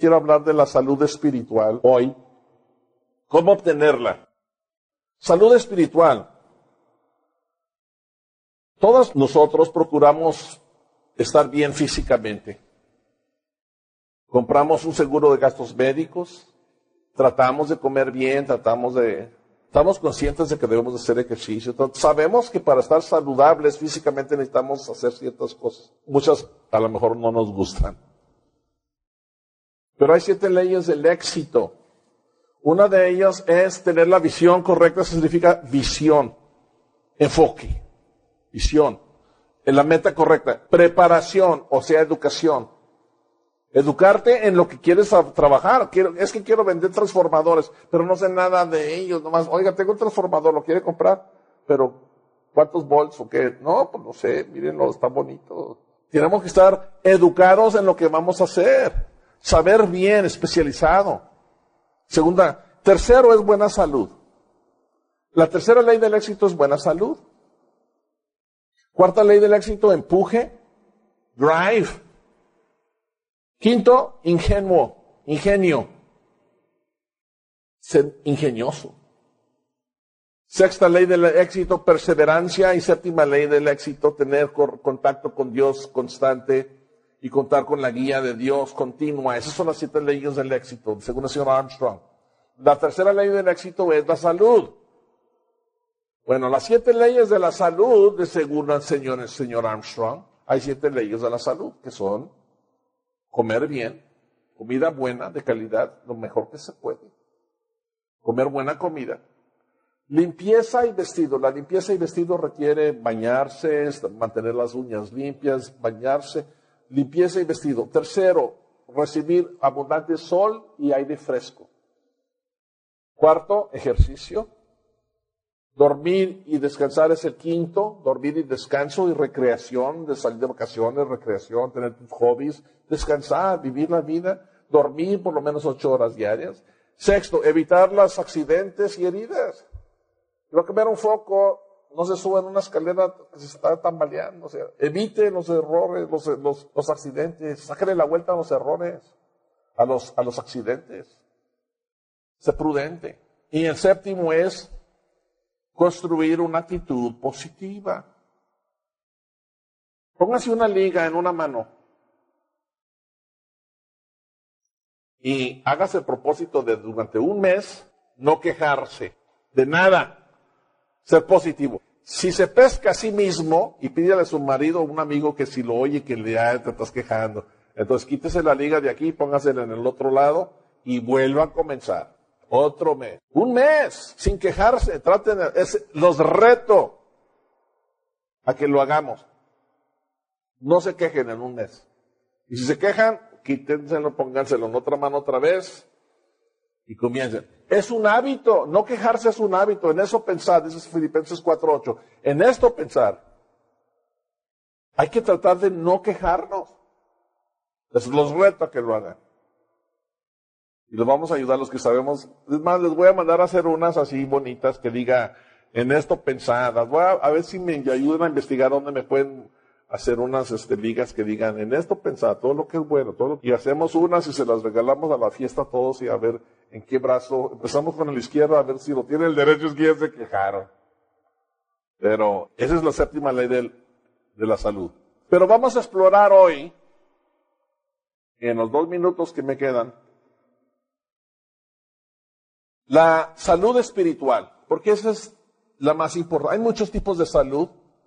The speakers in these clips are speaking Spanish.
quiero hablar de la salud espiritual hoy. ¿Cómo obtenerla? Salud espiritual. Todos nosotros procuramos estar bien físicamente. Compramos un seguro de gastos médicos, tratamos de comer bien, estamos conscientes de que debemos de hacer ejercicio. Entonces, sabemos que para estar saludables físicamente necesitamos hacer ciertas cosas. Muchas a lo mejor no nos gustan. Pero hay 7 leyes del éxito. Una de ellas es tener la visión correcta, eso significa visión, enfoque, visión, en la meta correcta, preparación, o sea, educación. Educarte en lo que quieres trabajar. Es que quiero vender transformadores, pero no sé nada de ellos. Nomás, oiga, tengo un transformador, ¿lo quiere comprar? Pero, ¿cuántos volts o qué? No, pues no sé, mírenlo, está bonito. Tenemos que estar educados en lo que vamos a hacer. Saber bien, especializado. Tercero es buena salud. La tercera ley del éxito es buena salud. Cuarta ley del éxito, empuje, drive. Quinto, ingenio. Ser ingenioso. Sexta ley del éxito, perseverancia. Y séptima ley del éxito, tener contacto con Dios constante y contar con la guía de Dios continua. Esas son las 7 leyes del éxito, según el señor Armstrong. La tercera ley del éxito es la salud. Bueno, las 7 leyes de la salud, según el señor Armstrong, hay 7 leyes de la salud, que son comer bien, comida buena, de calidad, lo mejor que se puede. Comer buena comida. Limpieza y vestido. La limpieza y vestido requiere bañarse, mantener las uñas limpias, bañarse. Limpieza y vestido. Tercero, recibir abundante sol y aire fresco. Cuarto, ejercicio. Dormir y descansar es el quinto. Dormir y descanso y recreación, de salir de vacaciones, recreación, tener tus hobbies, descansar, vivir la vida, dormir por lo menos 8 horas diarias. Sexto, evitar los accidentes y heridas. Si va a cambiar un foco, no se suba en una escalera que se está tambaleando. O sea, evite los errores, los accidentes, sáquele la vuelta a los errores, a los accidentes. Sé prudente. Y el séptimo es construir una actitud positiva. Póngase una liga en una mano y hágase el propósito de durante un mes no quejarse de nada, ser positivo. Si se pesca a sí mismo y pídele a su marido o un amigo que si lo oye que te estás quejando, entonces quítese la liga de aquí, póngasela en el otro lado y vuelva a comenzar. Otro mes. Un mes sin quejarse. Los reto a que lo hagamos. No se quejen en un mes. Y si se quejan, quítenselo, pónganselo en otra mano otra vez y comiencen. Es un hábito. No quejarse es un hábito. En eso pensar, dice Filipenses 4:8. En esto pensar. Hay que tratar de no quejarnos. Los reto a que lo hagan. Y los vamos a ayudar los que sabemos. Es más, les voy a mandar a hacer unas así bonitas que diga, en esto pensadas. Voy a ver si me ayudan a investigar dónde me pueden hacer unas ligas que digan, en esto pensar, todo lo que es bueno. Y hacemos unas y se las regalamos a la fiesta a todos y a ver en qué brazo. Empezamos con el izquierdo a ver si lo tiene el derecho izquierdo, se quejaron. Pero esa es la séptima ley de la salud. Pero vamos a explorar hoy, en los 2 minutos que me quedan, la salud espiritual, porque esa es la más importante. Hay muchos tipos de salud,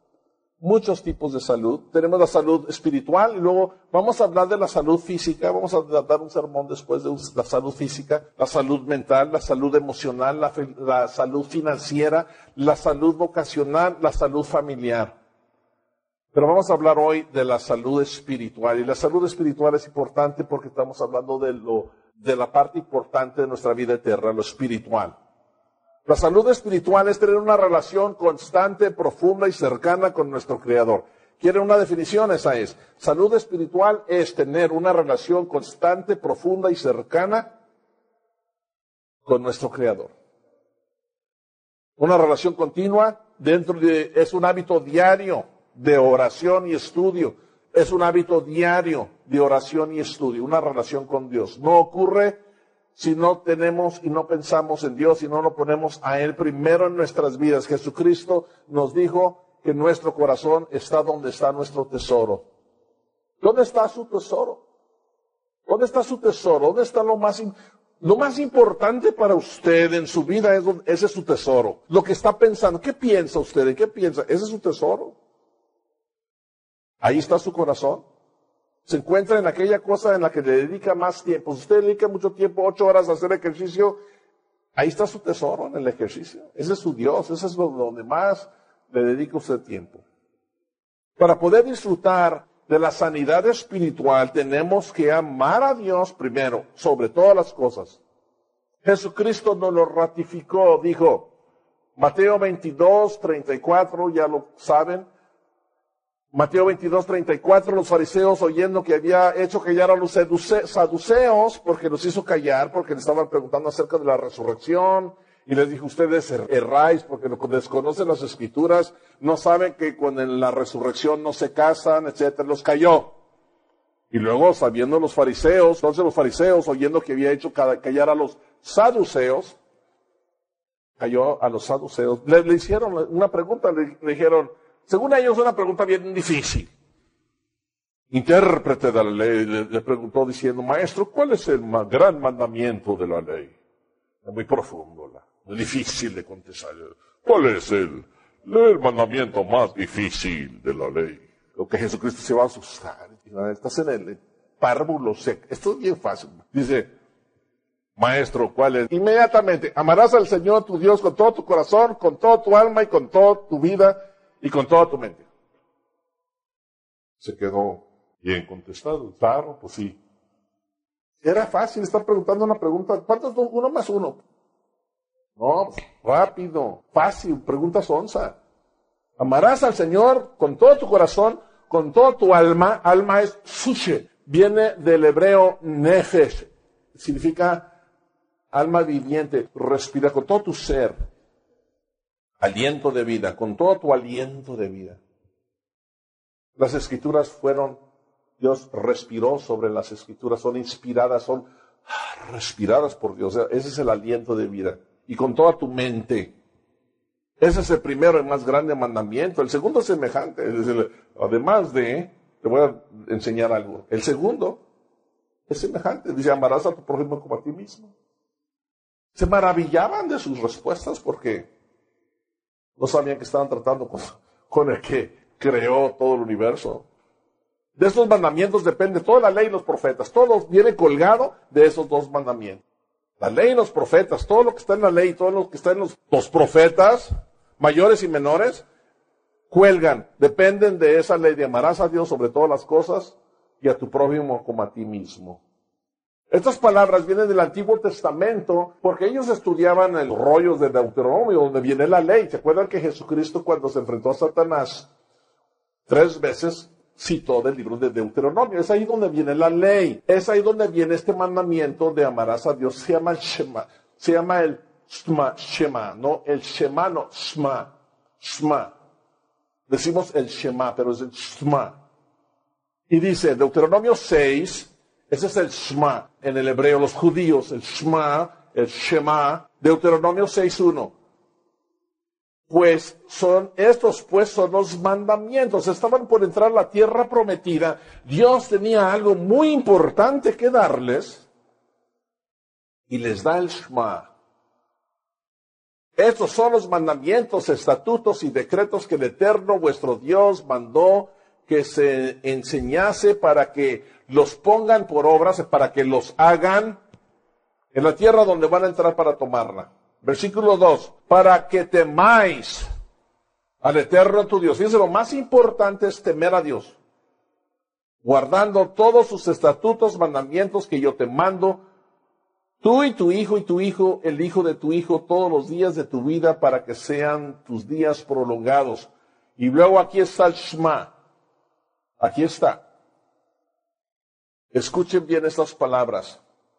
Tenemos la salud espiritual y luego vamos a hablar de la salud física. Vamos a dar un sermón después de la salud física, la salud mental, la salud emocional, la salud financiera, la salud vocacional, la salud familiar. Pero vamos a hablar hoy de la salud espiritual. Y la salud espiritual es importante porque estamos hablando de la parte importante de nuestra vida eterna, lo espiritual. La salud espiritual es tener una relación constante, profunda y cercana con nuestro Creador. ¿Quieren una definición? Esa es. Salud espiritual es tener una relación constante, profunda y cercana con nuestro Creador. Una relación continua es un hábito diario de oración y estudio. Es un hábito diario de oración y estudio, una relación con Dios. No ocurre si no tenemos y no pensamos en Dios y no lo ponemos a Él primero en nuestras vidas. Jesucristo nos dijo que nuestro corazón está donde está nuestro tesoro. ¿Dónde está su tesoro? ¿Dónde está su tesoro? ¿Dónde está lo más importante para usted en su vida? Ese es su tesoro. Lo que está pensando. ¿Qué piensa usted? ¿En qué piensa? Ese es su tesoro. Ahí está su corazón. Se encuentra en aquella cosa en la que le dedica más tiempo. Si usted dedica mucho tiempo, 8 horas a hacer ejercicio, ahí está su tesoro en el ejercicio. Ese es su Dios. Ese es donde más le dedica usted tiempo. Para poder disfrutar de la sanidad espiritual, tenemos que amar a Dios primero, sobre todas las cosas. Jesucristo nos lo ratificó, dijo, Mateo 22, 34, ya lo saben. Mateo 22, 34, los fariseos oyendo que había hecho callar a los saduceos, porque los hizo callar, porque le estaban preguntando acerca de la resurrección, y les dijo, ustedes erráis porque desconocen las escrituras, no saben que con la resurrección no se casan, etcétera, los cayó. Y luego, sabiendo los fariseos, entonces los fariseos, oyendo que había hecho callar a los saduceos, cayó a los saduceos, le hicieron una pregunta, le dijeron, según ellos, una pregunta bien difícil. Intérprete de la ley le preguntó diciendo, maestro, ¿cuál es el gran mandamiento de la ley? Es muy profundo, muy difícil de contestar. ¿Cuál es el mandamiento más difícil de la ley? Lo que Jesucristo se va a asustar. Estás en el párvulo seco. Esto es bien fácil. Dice, maestro, ¿cuál es? Inmediatamente, amarás al Señor tu Dios con todo tu corazón, con toda tu alma y con toda tu vida y con toda tu mente. Se quedó bien contestado. Claro, pues sí. Era fácil estar preguntando una pregunta. ¿Cuántos? 1 más 1. No, pues, rápido, fácil, pregunta sonsa. Amarás al Señor con todo tu corazón, con toda tu alma. Alma es sushe, viene del hebreo nefesh. Significa alma viviente. Respira con todo tu ser. Aliento de vida, con todo tu aliento de vida. Las escrituras Dios respiró sobre las escrituras, son inspiradas, son respiradas por Dios. Ese es el aliento de vida. Y con toda tu mente. Ese es el primero y más grande mandamiento. El segundo es semejante. Además te voy a enseñar algo. El segundo es semejante. Dice, amarás a tu prójimo como a ti mismo. Se maravillaban de sus respuestas porque no sabían que estaban tratando con el que creó todo el universo. De estos mandamientos depende toda la ley y los profetas. Todo viene colgado de esos 2 mandamientos. La ley y los profetas, todo lo que está en la ley, todo lo que está en los profetas, mayores y menores, cuelgan, dependen de esa ley de amarás a Dios sobre todas las cosas y a tu prójimo como a ti mismo. Estas palabras vienen del Antiguo Testamento porque ellos estudiaban los rollos de Deuteronomio, donde viene la ley. ¿Se acuerdan que Jesucristo, cuando se enfrentó a Satanás, 3 veces citó del libro de Deuteronomio? Es ahí donde viene la ley. Es ahí donde viene este mandamiento de amarás a Dios. Se llama el Shema. Se llama el Shema. No el Shema, no Shema. Shema. Decimos el Shema, pero es el Shema. Y dice, Deuteronomio 6, ese es el Shema en el hebreo, los judíos, el Shema, el Shema, Deuteronomio 6:1. Estos son los mandamientos. Estaban por entrar a la tierra prometida. Dios tenía algo muy importante que darles y les da el Shema. Estos son los mandamientos, estatutos y decretos que el Eterno vuestro Dios mandó que se enseñase para que los pongan por obras, para que los hagan en la tierra donde van a entrar para tomarla. Versículo 2, para que temáis al Eterno tu Dios. Fíjense, lo más importante es temer a Dios, guardando todos sus estatutos, mandamientos que yo te mando, tú y tu hijo, el hijo de tu hijo, todos los días de tu vida, para que sean tus días prolongados. Y luego aquí está el Shema. Aquí está. Escuchen bien estas palabras.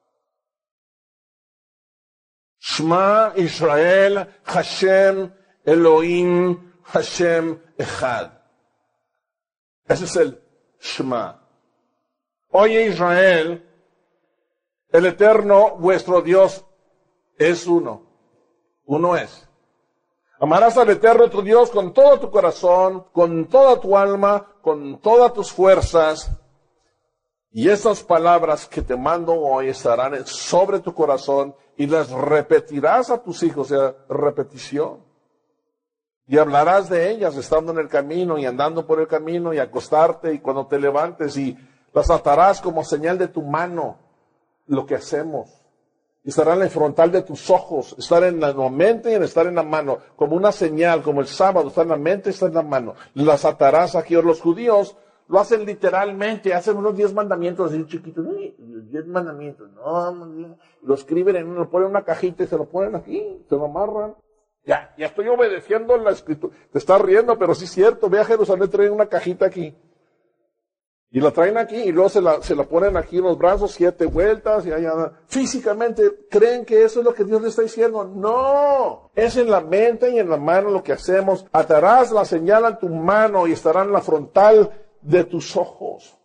Shema Israel, Hashem Elohim, Hashem Echad. Ese es el Shema. Oye Israel, el Eterno, vuestro Dios, es uno. Uno es. Amarás al Eterno tu Dios con todo tu corazón, con toda tu alma, con todas tus fuerzas. Y estas palabras que te mando hoy estarán sobre tu corazón y las repetirás a tus hijos, o sea, repetición. Y hablarás de ellas estando en el camino y andando por el camino y acostarte y cuando te levantes y las atarás como señal de tu mano, lo que hacemos. Y estará en el frontal de tus ojos, estar en la mente y en estar en la mano, como una señal, como el sábado, está en la mente y está en la mano. Las atarás aquí. Los judíos lo hacen literalmente, hacen unos 10 mandamientos así chiquitos, 10 mandamientos, no, lo escriben, lo ponen en una cajita y se lo ponen aquí, se lo amarran. Ya estoy obedeciendo la escritura. Te estás riendo, pero sí es cierto, ve a Jerusalén, traen una cajita aquí. Y la traen aquí y luego se la ponen aquí en los brazos 7 vueltas y allá. Físicamente, ¿creen que eso es lo que Dios le está diciendo? No, es en la mente y en la mano lo que hacemos. Atarás la señal a tu mano y estará en la frontal de tus ojos.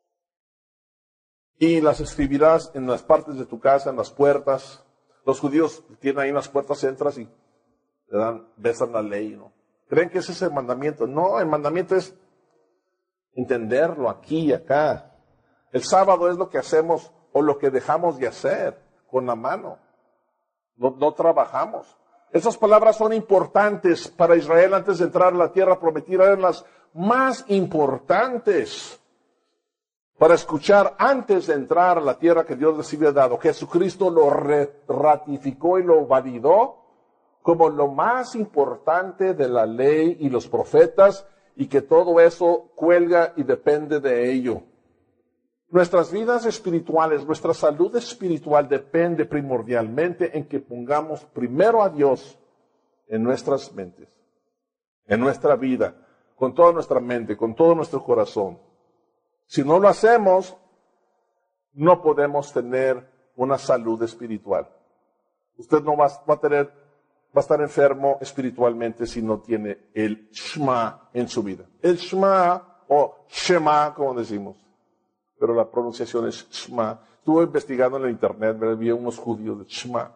Y las escribirás en las partes de tu casa, en las puertas. Los judíos tienen ahí en las puertas, entras y besan la ley, ¿no? ¿Creen que ese es el mandamiento? No, el mandamiento es entenderlo aquí y acá. El sábado es lo que hacemos o lo que dejamos de hacer con la mano. No trabajamos. Esas palabras son importantes para Israel antes de entrar a la tierra prometida. Eran las más importantes para escuchar antes de entrar a la tierra que Dios les había dado. Jesucristo lo ratificó y lo validó como lo más importante de la ley y los profetas, y que todo eso cuelga y depende de ello. Nuestras vidas espirituales, nuestra salud espiritual depende primordialmente en que pongamos primero a Dios en nuestras mentes, en nuestra vida, con toda nuestra mente, con todo nuestro corazón. Si no lo hacemos, no podemos tener una salud espiritual. Usted no va a estar enfermo espiritualmente si no tiene el Shema en su vida. El Shema, o Shema, como decimos, pero la pronunciación es Shema. Estuve investigando en el internet, me vi unos judíos de Shema.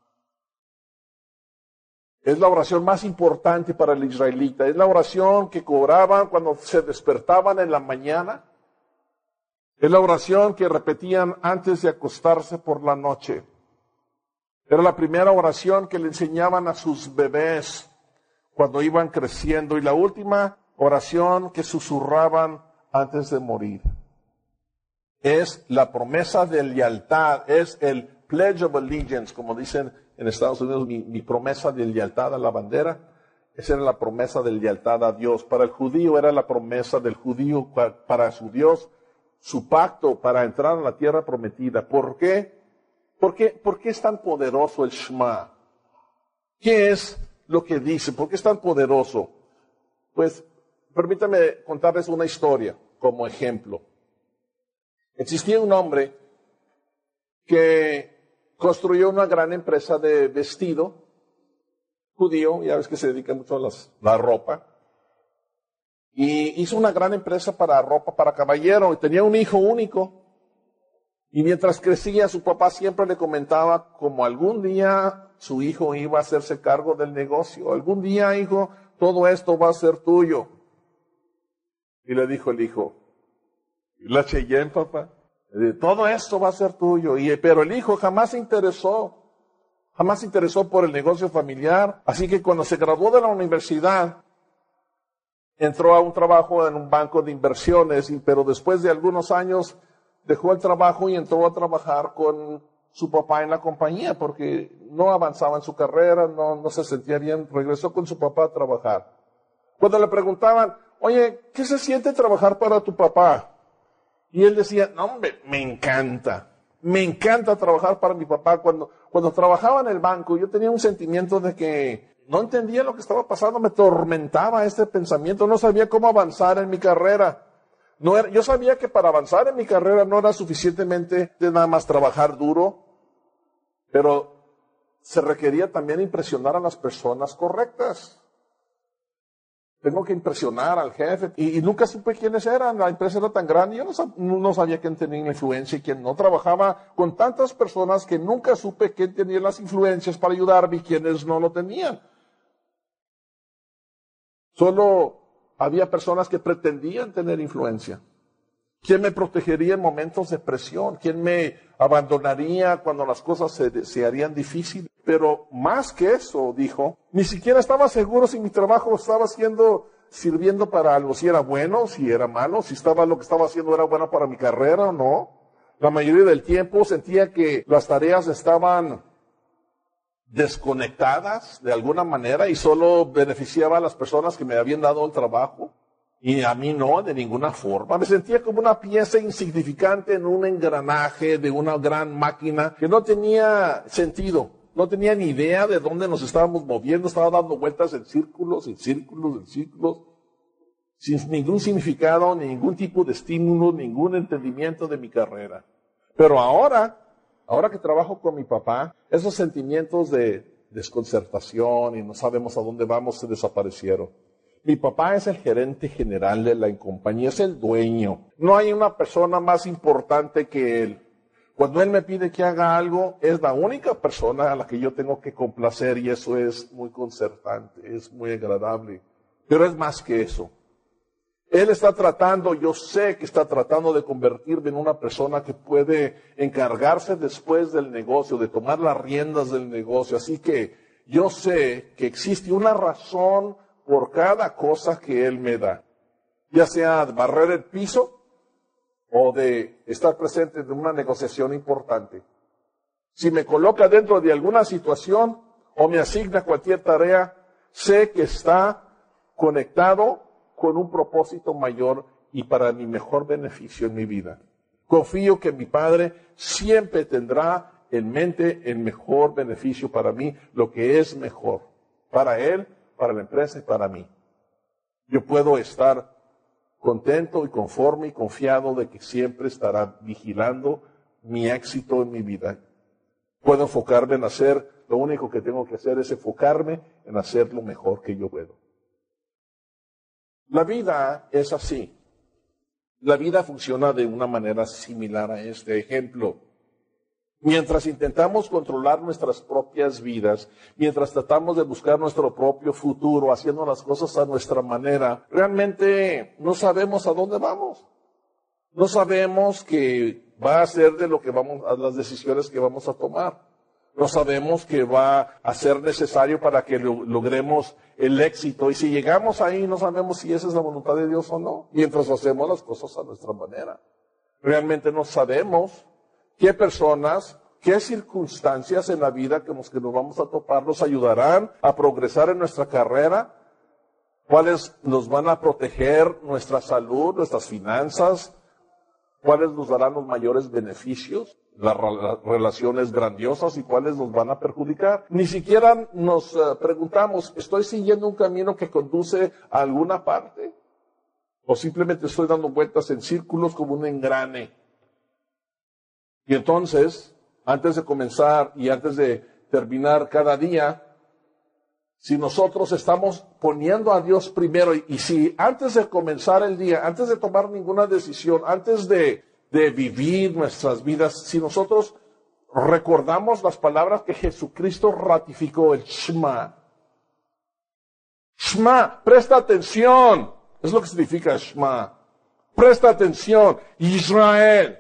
Es la oración más importante para el israelita. Es la oración que cobraban cuando se despertaban en la mañana. Es la oración que repetían antes de acostarse por la noche. Era la primera oración que le enseñaban a sus bebés cuando iban creciendo y la última oración que susurraban antes de morir. Es la promesa de lealtad, es el Pledge of Allegiance, como dicen en Estados Unidos, mi promesa de lealtad a la bandera. Esa era la promesa de lealtad a Dios. Para el judío era la promesa del judío para su Dios, su pacto para entrar a la tierra prometida. ¿Por qué? ¿Por qué es tan poderoso el Shema? ¿Qué es lo que dice? ¿Por qué es tan poderoso? Pues, permítame contarles una historia como ejemplo. Existía un hombre que construyó una gran empresa de vestido, judío, ya ves que se dedica mucho a la ropa, y hizo una gran empresa para ropa para caballero, y tenía un hijo único. Y mientras crecía, su papá siempre le comentaba como algún día su hijo iba a hacerse cargo del negocio. Algún día, hijo, todo esto va a ser tuyo. Y le dijo el hijo, la Cheyenne, papá, todo esto va a ser tuyo. Pero el hijo jamás se interesó por el negocio familiar. Así que cuando se graduó de la universidad, entró a un trabajo en un banco de inversiones, pero después de algunos años dejó el trabajo y entró a trabajar con su papá en la compañía porque no avanzaba en su carrera, no se sentía bien. Regresó con su papá a trabajar. Cuando le preguntaban, oye, ¿qué se siente trabajar para tu papá? Y él decía, no hombre, me encanta trabajar para mi papá. Cuando trabajaba en el banco, yo tenía un sentimiento de que no entendía lo que estaba pasando, me tormentaba este pensamiento, no sabía cómo avanzar en mi carrera. Yo sabía que para avanzar en mi carrera no era suficientemente de nada más trabajar duro, pero se requería también impresionar a las personas correctas. Tengo que impresionar al jefe. Y nunca supe quiénes eran. La empresa era tan grande. Yo no sabía quién tenía la influencia y quién no. Trabajaba con tantas personas que nunca supe quién tenía las influencias para ayudarme y quiénes no lo tenían. Solo había personas que pretendían tener influencia. ¿Quién me protegería en momentos de presión? ¿Quién me abandonaría cuando las cosas se harían difíciles? Pero más que eso, dijo, ni siquiera estaba seguro si mi trabajo estaba sirviendo para algo, si era bueno, si era malo, si lo que estaba haciendo era bueno para mi carrera o no. La mayoría del tiempo sentía que las tareas estaban desconectadas de alguna manera y solo beneficiaba a las personas que me habían dado el trabajo. Y a mí no, de ninguna forma. Me sentía como una pieza insignificante en un engranaje de una gran máquina que no tenía sentido. No tenía ni idea de dónde nos estábamos moviendo. Estaba dando vueltas en círculos, sin ningún significado, ningún tipo de estímulo, ningún entendimiento de mi carrera. Pero ahora que trabajo con mi papá, esos sentimientos de desconcertación y no sabemos a dónde vamos se desaparecieron. Mi papá es el gerente general de la compañía, es el dueño. No hay una persona más importante que él. Cuando él me pide que haga algo, es la única persona a la que yo tengo que complacer y eso es muy concertante, es muy agradable. Pero es más que eso. Él está tratando, yo sé que está tratando de convertirme en una persona que puede encargarse después del negocio, de tomar las riendas del negocio. Así que yo sé que existe una razón por cada cosa que Él me da, ya sea de barrer el piso o de estar presente en una negociación importante. Si me coloca dentro de alguna situación o me asigna cualquier tarea, sé que está conectado con un propósito mayor y para mi mejor beneficio en mi vida. Confío que mi Padre siempre tendrá en mente el mejor beneficio para mí, lo que es mejor para Él, para la empresa y para mí. Yo puedo estar contento y conforme y confiado de que siempre estará vigilando mi éxito en mi vida. Puedo enfocarme en hacer, lo único que tengo que hacer es enfocarme en hacer lo mejor que yo puedo. La vida es así. La vida funciona de una manera similar a este ejemplo. Mientras intentamos controlar nuestras propias vidas, mientras tratamos de buscar nuestro propio futuro, haciendo las cosas a nuestra manera, realmente no sabemos a dónde vamos. No sabemos qué va a ser de lo que a las decisiones que vamos a tomar. No sabemos qué va a ser necesario para que logremos el éxito. Y si llegamos ahí, no sabemos si esa es la voluntad de Dios o no, mientras hacemos las cosas a nuestra manera. Realmente no sabemos qué personas, qué circunstancias en la vida que nos vamos a topar nos ayudarán a progresar en nuestra carrera, cuáles nos van a proteger nuestra salud, nuestras finanzas, cuáles nos darán los mayores beneficios, las relaciones grandiosas y cuáles nos van a perjudicar. Ni siquiera nos preguntamos, ¿estoy siguiendo un camino que conduce a alguna parte? ¿O simplemente estoy dando vueltas en círculos como un engrane? Y entonces, antes de comenzar y antes de terminar cada día, si nosotros estamos poniendo a Dios primero y si antes de comenzar el día, antes de tomar ninguna decisión, antes de vivir nuestras vidas, si nosotros recordamos las palabras que Jesucristo ratificó, el Shema. Shema, presta atención. Es lo que significa Shema. Presta atención. Israel.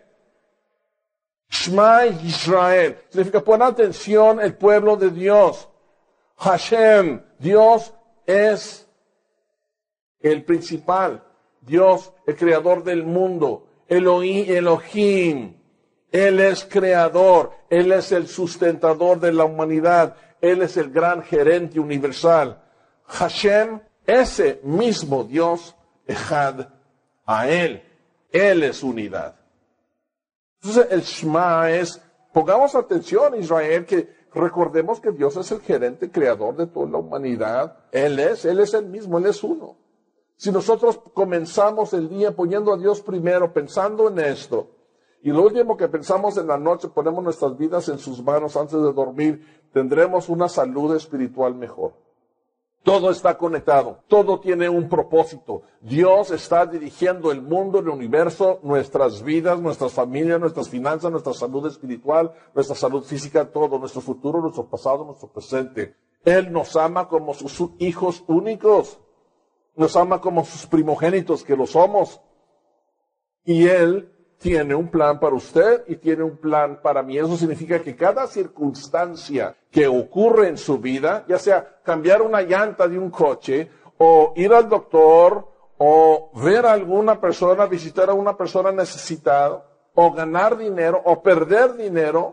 Shema Israel. Significa pon atención el pueblo de Dios. Hashem, Dios es el principal. Dios, el creador del mundo. Elohim. Él es creador. Él es el sustentador de la humanidad. Él es el gran gerente universal. Hashem, ese mismo Dios, Echad, a Él. Él es unidad. Entonces el Shema es, pongamos atención Israel, que recordemos que Dios es el gerente creador de toda la humanidad. Él es el mismo, Él es uno. Si nosotros comenzamos el día poniendo a Dios primero, pensando en esto, y lo último que pensamos en la noche, ponemos nuestras vidas en sus manos antes de dormir, tendremos una salud espiritual mejor. Todo está conectado, todo tiene un propósito. Dios está dirigiendo el mundo, el universo, nuestras vidas, nuestras familias, nuestras finanzas, nuestra salud espiritual, nuestra salud física, todo, nuestro futuro, nuestro pasado, nuestro presente. Él nos ama como sus hijos únicos, nos ama como sus primogénitos que lo somos. Y Él tiene un plan para usted y tiene un plan para mí. Eso significa que cada circunstancia que ocurre en su vida, ya sea cambiar una llanta de un coche, o ir al doctor, o ver a alguna persona, visitar a una persona necesitada, o ganar dinero, o perder dinero,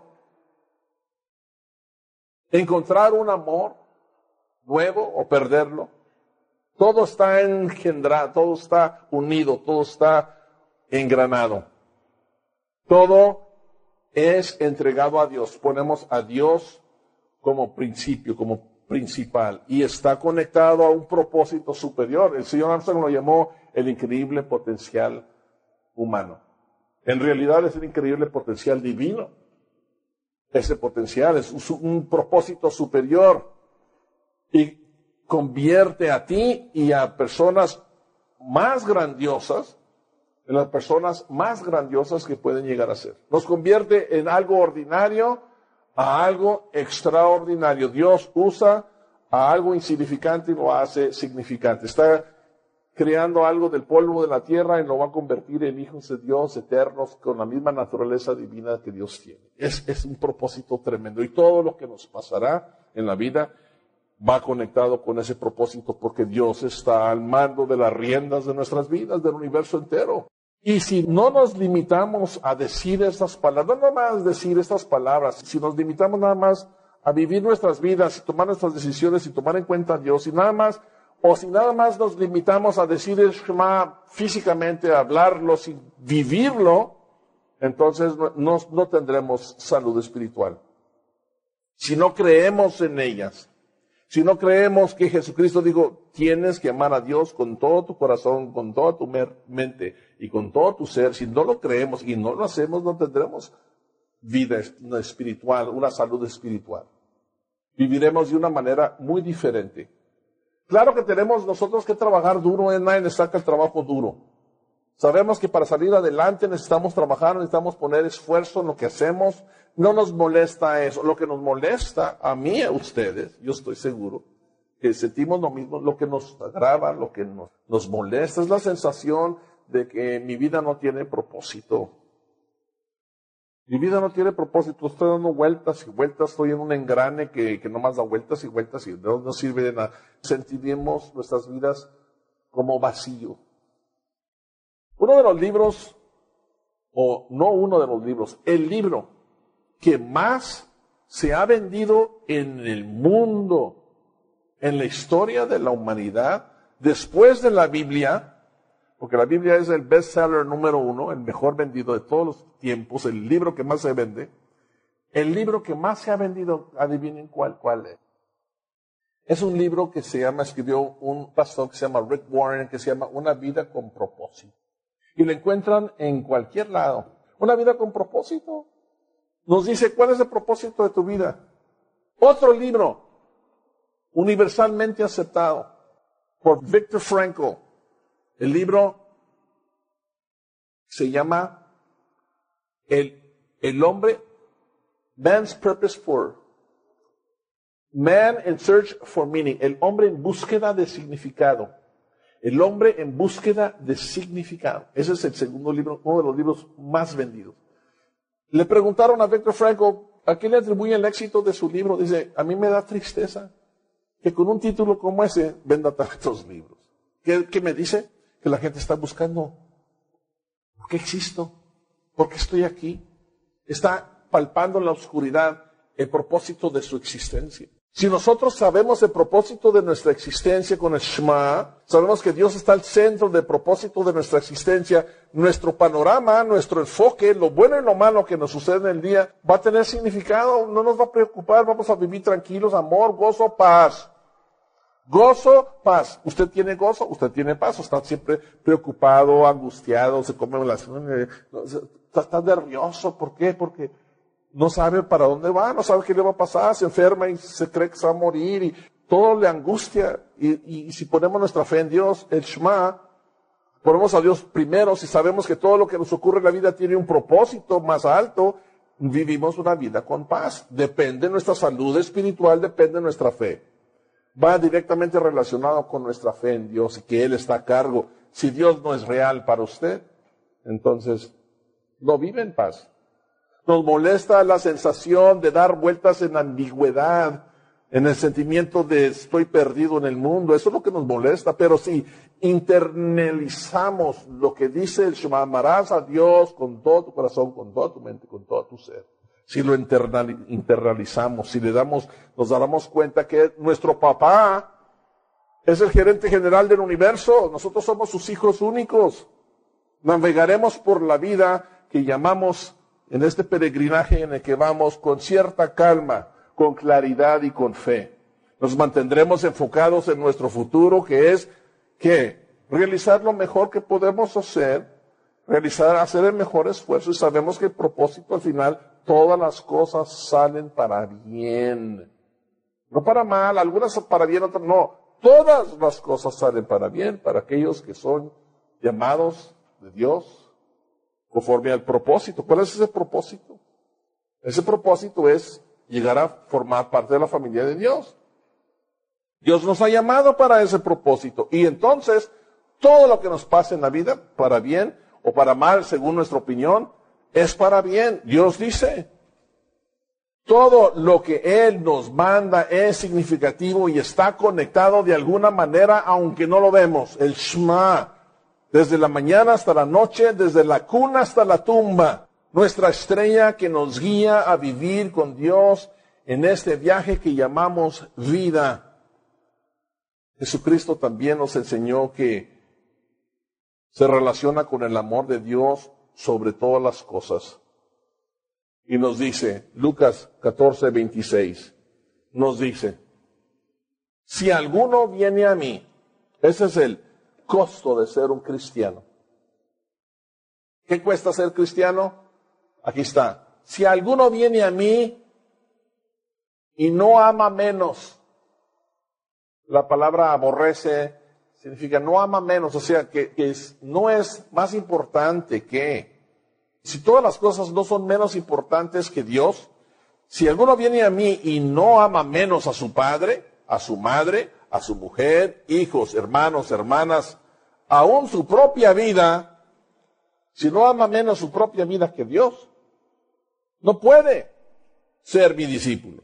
encontrar un amor nuevo o perderlo, todo está engendrado, todo está unido, todo está engranado. Todo es entregado a Dios. Ponemos a Dios como principio, como principal. Y está conectado a un propósito superior. El señor Armstrong lo llamó el increíble potencial humano. En realidad es el increíble potencial divino. Ese potencial es un propósito superior. Y convierte a ti y a personas más grandiosas en las personas más grandiosas que pueden llegar a ser. Nos convierte en algo ordinario a algo extraordinario. Dios usa a algo insignificante y lo hace significante. Está creando algo del polvo de la tierra y lo va a convertir en hijos de Dios eternos con la misma naturaleza divina que Dios tiene. Es un propósito tremendo. Y todo lo que nos pasará en la vida va conectado con ese propósito porque Dios está al mando de las riendas de nuestras vidas, del universo entero. Y si no nos limitamos a decir estas palabras, no nada más decir estas palabras, si nos limitamos nada más a vivir nuestras vidas, tomar nuestras decisiones y tomar en cuenta a Dios, y nada más, o si nada más nos limitamos a decir el Shema físicamente, a hablarlo sin vivirlo, entonces no tendremos salud espiritual. Si no creemos en ellas, si no creemos que Jesucristo dijo, tienes que amar a Dios con todo tu corazón, con toda tu mente y con todo tu ser, si no lo creemos y no lo hacemos, no tendremos vida espiritual, una salud espiritual. Viviremos de una manera muy diferente. Claro que tenemos nosotros que trabajar duro, nadie nos saca el trabajo duro. Sabemos que para salir adelante necesitamos trabajar, necesitamos poner esfuerzo en lo que hacemos. No nos molesta eso. Lo que nos molesta a mí y a ustedes, yo estoy seguro, que sentimos lo mismo, lo que nos agrava, lo que nos molesta, es la sensación de que mi vida no tiene propósito. Mi vida no tiene propósito, estoy dando vueltas y vueltas, estoy en un engrane que nomás da vueltas y vueltas y no sirve de nada. Sentiremos nuestras vidas como vacío. Uno de los libros, o no uno de los libros, el libro que más se ha vendido en el mundo, en la historia de la humanidad, después de la Biblia, porque la Biblia es el bestseller número 1, el mejor vendido de todos los tiempos, el libro que más se vende, el libro que más se ha vendido, adivinen cuál es. Es un libro que escribió un pastor que se llama Rick Warren, que se llama Una vida con propósito. Y lo encuentran en cualquier lado. Una vida con propósito. Nos dice, ¿cuál es el propósito de tu vida? Otro libro, universalmente aceptado, por Viktor Frankl. El libro se llama El hombre, Man's Purpose for, Man in Search for Meaning. El hombre en búsqueda de significado. El hombre en búsqueda de significado. Ese es el segundo libro, uno de los libros más vendidos. Le preguntaron a Viktor Frankl, ¿a qué le atribuye el éxito de su libro? Dice, a mí me da tristeza que con un título como ese venda tantos libros. ¿Qué me dice? Que la gente está buscando, ¿por qué existo? ¿Por qué estoy aquí? Está palpando en la oscuridad el propósito de su existencia. Si nosotros sabemos el propósito de nuestra existencia con el Shema, sabemos que Dios está al centro del propósito de nuestra existencia, nuestro panorama, nuestro enfoque, lo bueno y lo malo que nos sucede en el día, va a tener significado, no nos va a preocupar, vamos a vivir tranquilos, amor, gozo, paz. Gozo, paz. Usted tiene gozo, usted tiene paz, está siempre preocupado, angustiado, se come está nervioso. ¿Por qué? Porque no sabe para dónde va, no sabe qué le va a pasar, se enferma y se cree que se va a morir. todo le angustia. Y si ponemos nuestra fe en Dios, el Shema, ponemos a Dios primero, si sabemos que todo lo que nos ocurre en la vida tiene un propósito más alto, vivimos una vida con paz. Depende de nuestra salud espiritual, depende de nuestra fe. Va directamente relacionado con nuestra fe en Dios y que Él está a cargo. Si Dios no es real para usted, entonces no vive en paz. Nos molesta la sensación de dar vueltas en ambigüedad, en el sentimiento de estoy perdido en el mundo. Eso es lo que nos molesta. Pero si internalizamos lo que dice el Shema, amarás a Dios con todo tu corazón, con toda tu mente, con todo tu ser. Si lo internalizamos, si nos daremos cuenta que nuestro papá es el gerente general del universo, nosotros somos sus hijos únicos. Navegaremos por la vida que llamamos en este peregrinaje en el que vamos con cierta calma, con claridad y con fe. Nos mantendremos enfocados en nuestro futuro, que es realizar lo mejor que podemos hacer, hacer el mejor esfuerzo, y sabemos que el propósito al final, todas las cosas salen para bien. No para mal, algunas para bien, otras no. Todas las cosas salen para bien, para aquellos que son llamados de Dios conforme al propósito. ¿Cuál es ese propósito? Ese propósito es llegar a formar parte de la familia de Dios. Dios nos ha llamado para ese propósito. Y entonces, todo lo que nos pase en la vida, para bien o para mal, según nuestra opinión, es para bien. Dios dice, todo lo que Él nos manda es significativo y está conectado de alguna manera, aunque no lo vemos. El Shema, desde la mañana hasta la noche, desde la cuna hasta la tumba. Nuestra estrella que nos guía a vivir con Dios en este viaje que llamamos vida. Jesucristo también nos enseñó que se relaciona con el amor de Dios sobre todas las cosas. Y nos dice, Lucas 14:26, nos dice, si alguno viene a mí, ese es el costo de ser un cristiano. ¿Qué cuesta ser cristiano? Aquí está. Si alguno viene a mí y no ama menos, la palabra aborrece significa no ama menos, o sea que no es más importante que. Si todas las cosas no son menos importantes que Dios, si alguno viene a mí y no ama menos a su padre, a su madre, a su mujer, hijos, hermanos, hermanas, aún su propia vida, si no ama menos su propia vida que Dios, no puede ser mi discípulo.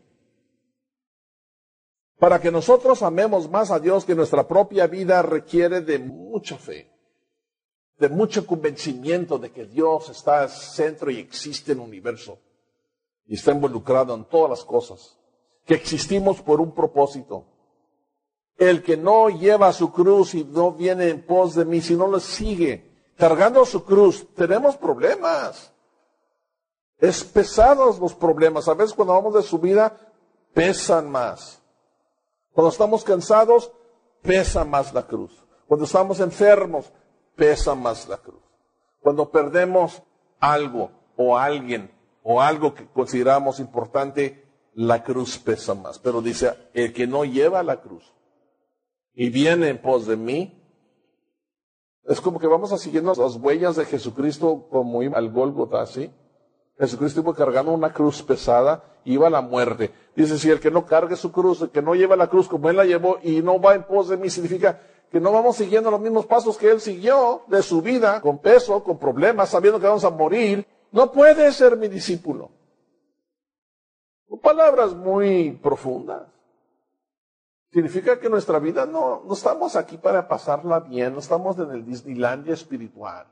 Para que nosotros amemos más a Dios que nuestra propia vida requiere de mucha fe, de mucho convencimiento de que Dios está al centro y existe en el universo y está involucrado en todas las cosas, que existimos por un propósito. El que no lleva su cruz y no viene en pos de mí, si no lo sigue cargando su cruz, tenemos problemas. Es pesados los problemas. A veces cuando vamos de subida, pesan más. Cuando estamos cansados, pesa más la cruz. Cuando estamos enfermos, pesa más la cruz. Cuando perdemos algo o alguien o algo que consideramos importante, la cruz pesa más. Pero dice, el que no lleva la cruz y viene en pos de mí, es como que vamos a siguiendo las huellas de Jesucristo como iba al Gólgota, ¿sí? Jesucristo iba cargando una cruz pesada, iba a la muerte. Dice, si el que no cargue su cruz, el que no lleva la cruz como Él la llevó y no va en pos de mí, significa que no vamos siguiendo los mismos pasos que Él siguió de su vida, con peso, con problemas, sabiendo que vamos a morir. No puede ser mi discípulo. Son palabras muy profundas. Significa que nuestra vida no estamos aquí para pasarla bien, no estamos en el Disneylandia espiritual.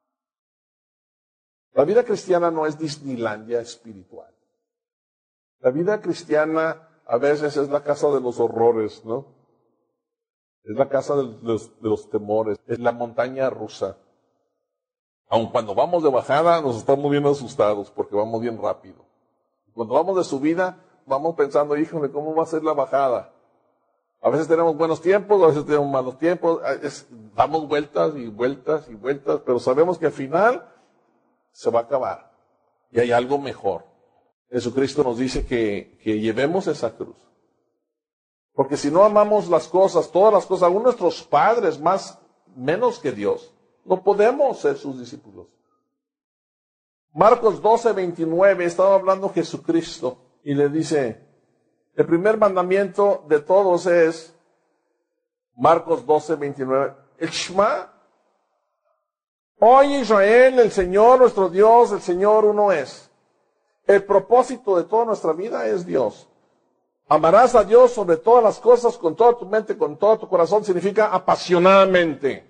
La vida cristiana no es Disneylandia espiritual. La vida cristiana a veces es la casa de los horrores, ¿no? Es la casa de los temores, es la montaña rusa. Aun cuando vamos de bajada nos estamos bien asustados porque vamos bien rápido. Cuando vamos de subida vamos pensando, híjole, ¿cómo va a ser la bajada? A veces tenemos buenos tiempos, a veces tenemos malos tiempos, damos vueltas y vueltas y vueltas, pero sabemos que al final se va a acabar y hay algo mejor. Jesucristo nos dice que llevemos esa cruz, Porque si no amamos las cosas, todas las cosas, aún nuestros padres, menos que Dios, no podemos ser sus discípulos. Marcos 12:29, estaba hablando Jesucristo y le dice, el primer mandamiento de todos es, Marcos 12:29, el Shema. Oye Israel, el Señor nuestro Dios, el Señor uno es. El propósito de toda nuestra vida es Dios. Amarás a Dios sobre todas las cosas, con toda tu mente, con todo tu corazón, significa apasionadamente.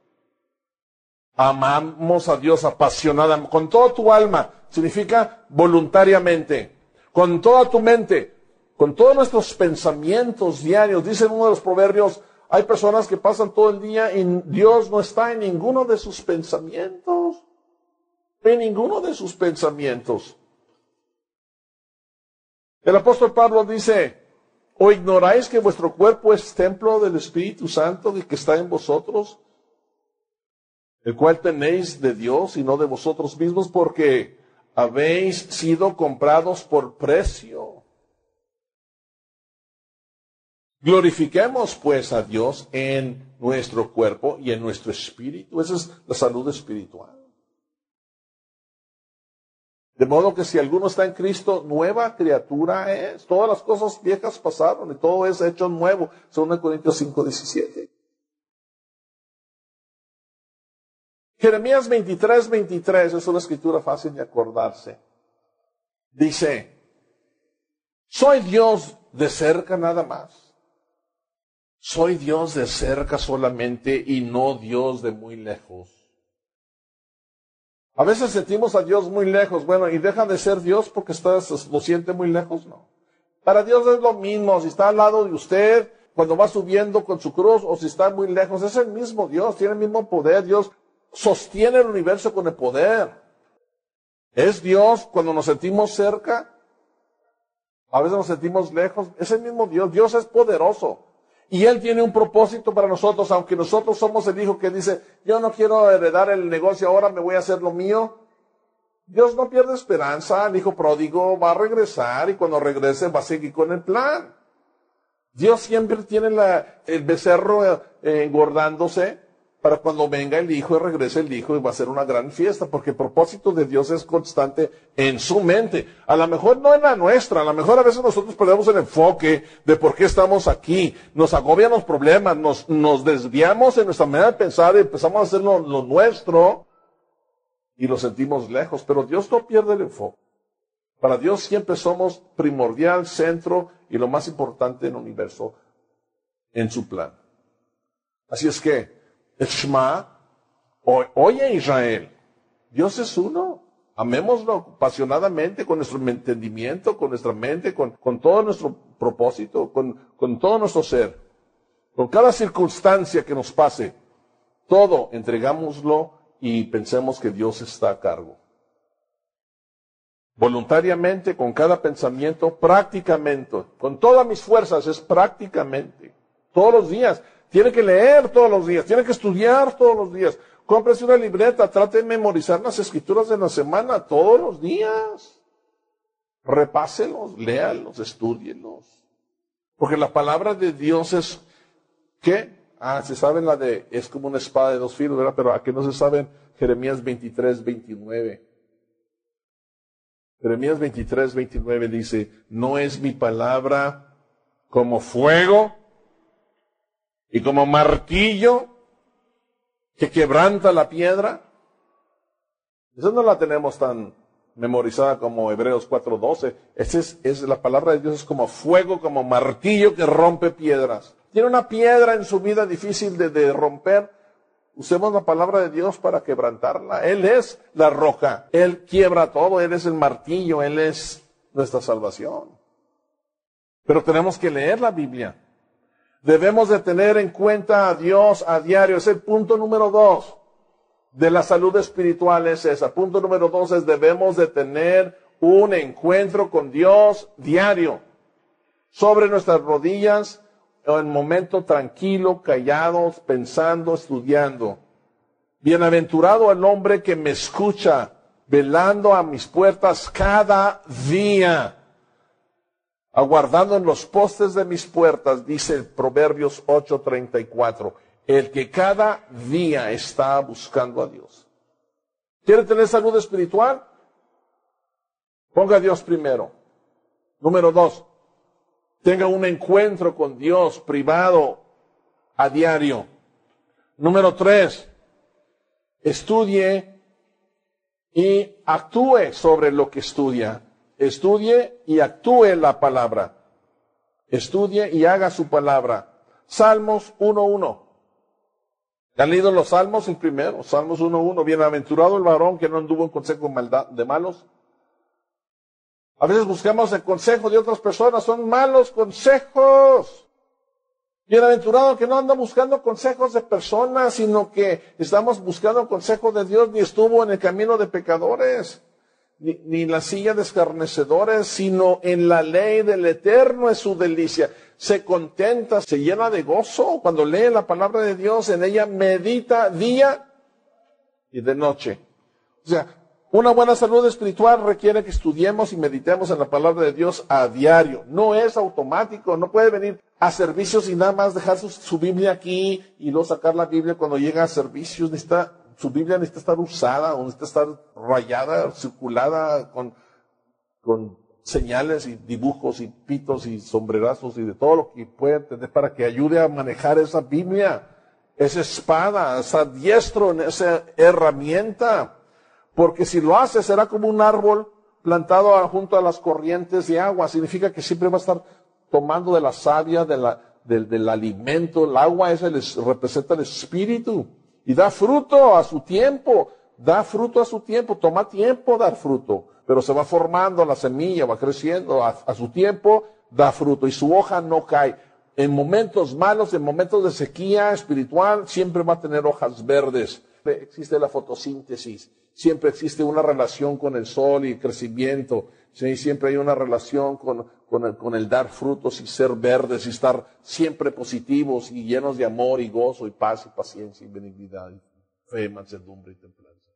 Amamos a Dios apasionadamente, con toda tu alma, significa voluntariamente, con toda tu mente, con todos nuestros pensamientos diarios. Dice en uno de los proverbios, hay personas que pasan todo el día y Dios no está en ninguno de sus pensamientos. En ninguno de sus pensamientos. El apóstol Pablo dice, ¿o ignoráis que vuestro cuerpo es templo del Espíritu Santo, del que está en vosotros, el cual tenéis de Dios y no de vosotros mismos, porque habéis sido comprados por precio? Glorifiquemos pues a Dios en nuestro cuerpo y en nuestro espíritu. Esa es la salud espiritual. De modo que si alguno está en Cristo, nueva criatura es. Todas las cosas viejas pasaron y todo es hecho nuevo. 2 Corintios 5:17. Jeremías 23:23 es una escritura fácil de acordarse. Dice, soy Dios de cerca nada más. Soy Dios de cerca solamente y no Dios de muy lejos. A veces sentimos a Dios muy lejos, bueno, y deja de ser Dios porque lo siente muy lejos, no. Para Dios es lo mismo, si está al lado de usted, cuando va subiendo con su cruz, o si está muy lejos, es el mismo Dios, tiene el mismo poder. Dios sostiene el universo con el poder. Es Dios cuando nos sentimos cerca, a veces nos sentimos lejos, es el mismo Dios. Dios es poderoso. Y Él tiene un propósito para nosotros, aunque nosotros somos el hijo que dice, yo no quiero heredar el negocio ahora, me voy a hacer lo mío. Dios no pierde esperanza, el hijo pródigo va a regresar y cuando regrese va a seguir con el plan. Dios siempre tiene el becerro engordándose para cuando venga el hijo y regrese el hijo y va a ser una gran fiesta, porque el propósito de Dios es constante en su mente. A lo mejor no en la nuestra, a lo mejor a veces nosotros perdemos el enfoque de por qué estamos aquí, nos agobian los problemas, nos desviamos en nuestra manera de pensar y empezamos a hacer lo nuestro y lo sentimos lejos, pero Dios no pierde el enfoque. Para Dios siempre somos primordial, centro y lo más importante en el universo, en su plan. Así es que, el Shema, oye Israel, Dios es uno, amémoslo apasionadamente con nuestro entendimiento, con nuestra mente, con todo nuestro propósito, con todo nuestro ser, con cada circunstancia que nos pase, todo entregámoslo y pensemos que Dios está a cargo. Voluntariamente, con cada pensamiento, prácticamente, con todas mis fuerzas, es prácticamente, todos los días. Tiene que leer todos los días, tiene que estudiar todos los días. Cómprese una libreta, trate de memorizar las escrituras de la semana todos los días. Repáselos, léalos, estúdielos. Porque la palabra de Dios es, ¿qué? Se saben es como una espada de dos filos, ¿verdad? Pero ¿a qué no se saben? Jeremías 23:29. Jeremías 23:29 dice, ¿no es mi palabra como fuego y como martillo que quebranta la piedra? Esa no la tenemos tan memorizada como Hebreos 4:12. La palabra de Dios es como fuego, como martillo que rompe piedras. Tiene una piedra en su vida difícil de romper. Usemos la palabra de Dios para quebrantarla. Él es la roca. Él quiebra todo. Él es el martillo. Él es nuestra salvación. Pero tenemos que leer la Biblia. Debemos de tener en cuenta a Dios a diario. Es el punto número 2 de la salud espiritual. Es esa. Punto número 2 es debemos de tener un encuentro con Dios diario. Sobre nuestras rodillas, en momento tranquilo, callados, pensando, estudiando. Bienaventurado el hombre que me escucha, velando a mis puertas cada día. aguardando en los postes de mis puertas, dice Proverbios 8:34, el que cada día está buscando a Dios. ¿Quiere tener salud espiritual? Ponga a Dios primero. Número 2, tenga un encuentro con Dios privado a diario. Número 3, estudie y actúe sobre lo que estudia. Estudie y actúe la palabra. Estudie y haga su palabra. Salmos 1:1. ¿Han leído los Salmos? El primero, Salmos 1:1. Bienaventurado el varón que no anduvo en consejo de malos. A veces buscamos el consejo de otras personas, son malos consejos. Bienaventurado el que no anda buscando consejos de personas, sino que estamos buscando consejos de Dios, ni estuvo en el camino de pecadores, ni en la silla de escarnecedores, sino en la ley del Eterno es su delicia. Se contenta, se llena de gozo cuando lee la palabra de Dios, en ella medita día y de noche. O sea, una buena salud espiritual requiere que estudiemos y meditemos en la palabra de Dios a diario. No es automático, no puede venir a servicios y nada más dejar su Biblia aquí y luego sacar la Biblia cuando llega a servicios. Su Biblia necesita estar usada, o necesita estar rayada, circulada con señales y dibujos y pitos y sombrerazos y de todo lo que pueda tener para que ayude a manejar esa Biblia, esa espada, esa diestro en esa herramienta. Porque si lo hace, será como un árbol plantado junto a las corrientes de agua. Significa que siempre va a estar tomando de la savia, del alimento. El agua representa el espíritu. Y da fruto a su tiempo. Da fruto a su tiempo. Toma tiempo dar fruto. Pero se va formando la semilla, va creciendo. A su tiempo da fruto. Y su hoja no cae. En momentos malos, en momentos de sequía espiritual, siempre va a tener hojas verdes. Existe la fotosíntesis. Siempre existe una relación con el sol y el crecimiento. ¿Sí? Siempre hay una relación con el dar frutos y ser verdes y estar siempre positivos y llenos de amor y gozo y paz y paciencia y benignidad y fe, mansedumbre y templanza.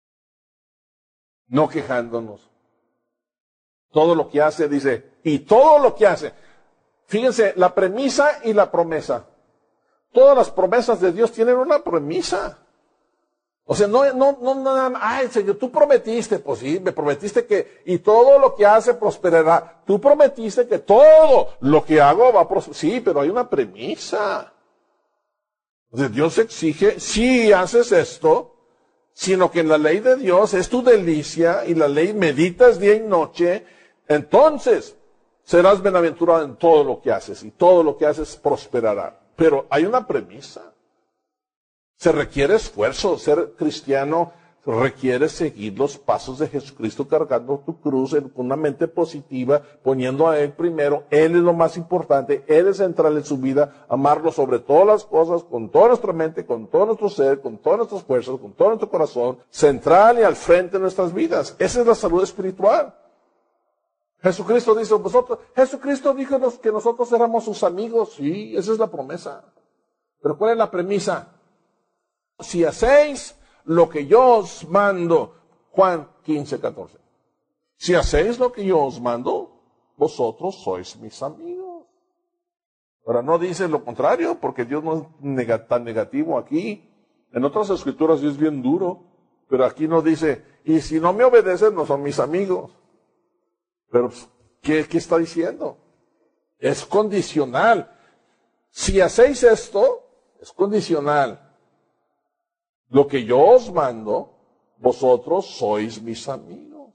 No quejándonos. Todo lo que hace, dice, y todo lo que hace. Fíjense, la premisa y la promesa. Todas las promesas de Dios tienen una premisa. O sea, no, ay, Señor, tú prometiste, pues sí, me prometiste que, y todo lo que hace prosperará. Tú prometiste que todo lo que hago va a prosperar. Sí, pero hay una premisa. O sea, Dios exige, si haces esto, sino que en la ley de Dios es tu delicia, y la ley meditas día y noche, entonces serás bienaventurado en todo lo que haces, y todo lo que haces prosperará. Pero hay una premisa. Se requiere esfuerzo. Ser cristiano requiere seguir los pasos de Jesucristo cargando tu cruz con una mente positiva, poniendo a Él primero. Él es lo más importante, Él es central en su vida, amarlo sobre todas las cosas, con toda nuestra mente, con todo nuestro ser, con todas nuestras fuerzas, con todo nuestro corazón, central y al frente de nuestras vidas. Esa es la salud espiritual. Jesucristo dijo que nosotros éramos sus amigos. Sí, esa es la promesa. Pero ¿cuál es la premisa? Si hacéis lo que yo os mando, Juan 15:14. Si hacéis lo que yo os mando, vosotros sois mis amigos. Ahora no dice lo contrario, porque Dios no es tan negativo aquí. En otras escrituras Dios es bien duro, pero aquí no dice, y si no me obedecen, no son mis amigos. Pero, ¿qué está diciendo? Es condicional. Si hacéis esto, es condicional. Lo que yo os mando, vosotros sois mis amigos.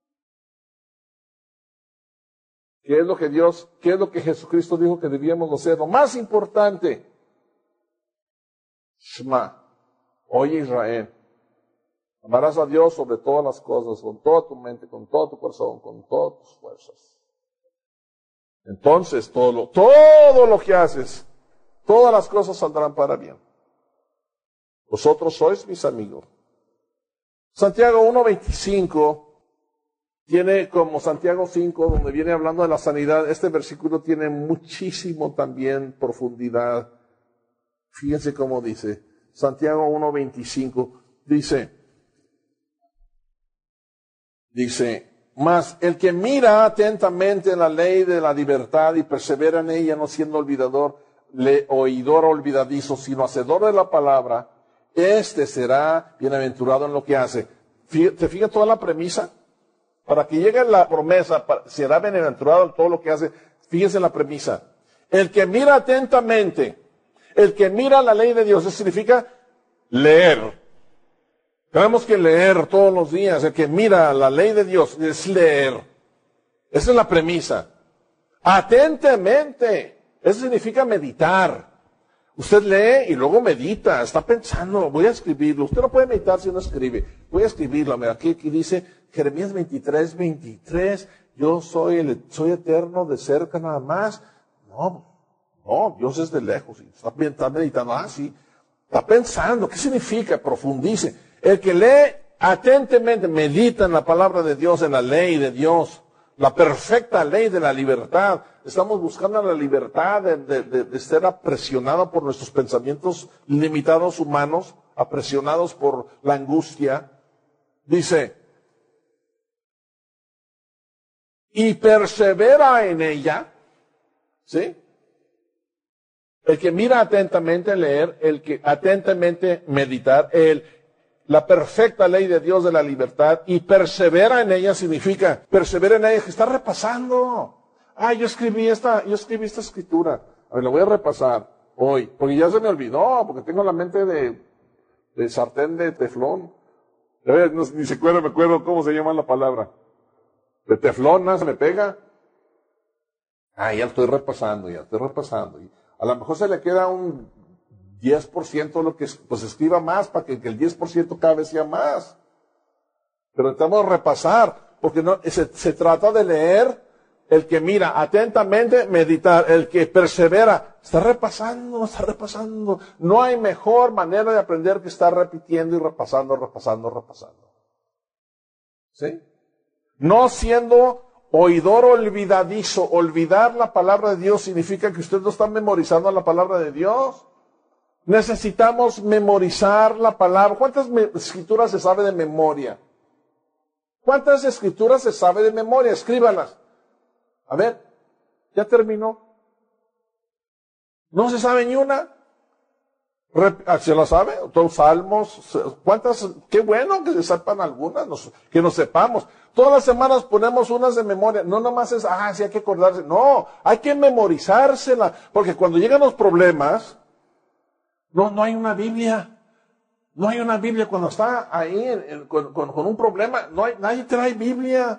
¿Qué es lo que Jesucristo dijo que debíamos hacer? Lo más importante. Shema. Oye Israel, amarás a Dios sobre todas las cosas, con toda tu mente, con todo tu corazón, con todas tus fuerzas. Entonces todo lo que haces, todas las cosas saldrán para bien. Vosotros sois mis amigos. Santiago 1:25 tiene como Santiago 5, donde viene hablando de la sanidad. Este versículo tiene muchísimo también profundidad. Fíjense cómo dice. Santiago 1:25 dice, Mas el que mira atentamente en la ley de la libertad y persevera en ella, no siendo oidor olvidadizo, sino hacedor de la palabra, este será bienaventurado en lo que hace. ¿Te fijas toda la premisa? Para que llegue la promesa, será bienaventurado en todo lo que hace. Fíjense la premisa. El que mira atentamente, el que mira la ley de Dios, eso significa leer. Tenemos que leer todos los días. El que mira la ley de Dios es leer. Esa es la premisa. Atentamente. Eso significa meditar. Usted lee y luego medita. Está pensando, voy a escribirlo. Usted no puede meditar si no escribe. Voy a escribirlo. Mira, aquí dice Jeremías 23:23. Yo soy eterno de cerca nada más. No, Dios es de lejos. Está meditando. Sí. Está pensando. ¿Qué significa? Profundice. El que lee atentamente, medita en la palabra de Dios, en la ley de Dios, la perfecta ley de la libertad. Estamos buscando la libertad de ser apresionado por nuestros pensamientos limitados humanos, apresionados por la angustia. Dice, y persevera en ella, ¿sí? El que mira atentamente leer, el que atentamente meditar, la perfecta ley de Dios de la libertad y persevera en ella significa, persevera en ella, que está repasando. Yo escribí esta escritura. A ver, la voy a repasar hoy, porque ya se me olvidó, porque tengo la mente de sartén de teflón. A ver, ni se me acuerdo cómo se llama la palabra. De teflón, nada se me pega. Ya estoy repasando. Y a lo mejor se le queda un 10% de lo que, pues escriba más para que el 10% cada vez sea más. Pero necesitamos repasar, porque no, se trata de leer, el que mira atentamente, meditar, el que persevera, está repasando. No hay mejor manera de aprender que estar repitiendo y repasando. ¿Sí? No siendo oidor olvidadizo. Olvidar la palabra de Dios significa que usted no está memorizando la palabra de Dios. Necesitamos memorizar la palabra. ¿Cuántas escrituras se sabe de memoria? ¿Cuántas escrituras se sabe de memoria? Escríbalas. A ver, ¿ya terminó? ¿No se sabe ni una? ¿Se la sabe? Todos salmos. ¿Cuántas? Qué bueno que se sepan algunas, que nos sepamos. Todas las semanas ponemos unas de memoria. No nomás es, sí hay que acordarse. No, hay que memorizársela. Porque cuando llegan los problemas, no hay una Biblia. No hay una Biblia. Cuando está ahí con un problema, nadie trae Biblia.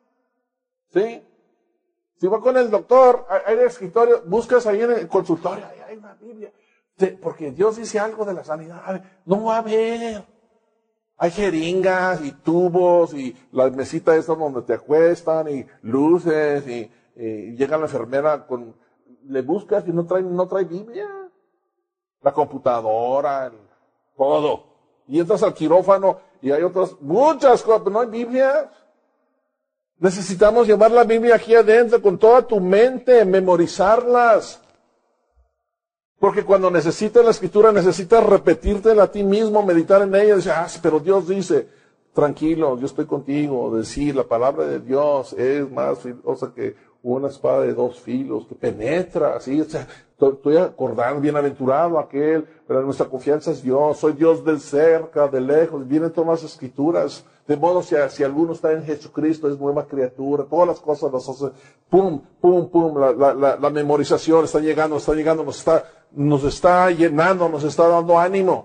¿Sí? Si va con el doctor, hay el escritorio, buscas ahí en el consultorio, ahí hay una Biblia. Porque Dios dice algo de la sanidad. No va a haber. Hay jeringas y tubos y las mesitas estas donde te acuestan y luces y llega la enfermera le buscas y no trae Biblia. La computadora, todo. Y entras al quirófano y hay muchas cosas, pero no hay Biblia. Necesitamos llevar la Biblia aquí adentro con toda tu mente, memorizarlas. Porque cuando necesitas la escritura, necesitas repetírtela a ti mismo, meditar en ella, decir, pero Dios dice, tranquilo, yo estoy contigo, decir, la palabra de Dios es más filosa que una espada de 2 filos, que penetra, así, estoy acordando, bienaventurado aquel, pero nuestra confianza es Dios, soy Dios del cerca, de lejos, vienen todas las escrituras, de modo si alguno está en Jesucristo, es nueva criatura, todas las cosas las hace, pum, la memorización está llegando, nos está llenando, nos está dando ánimo.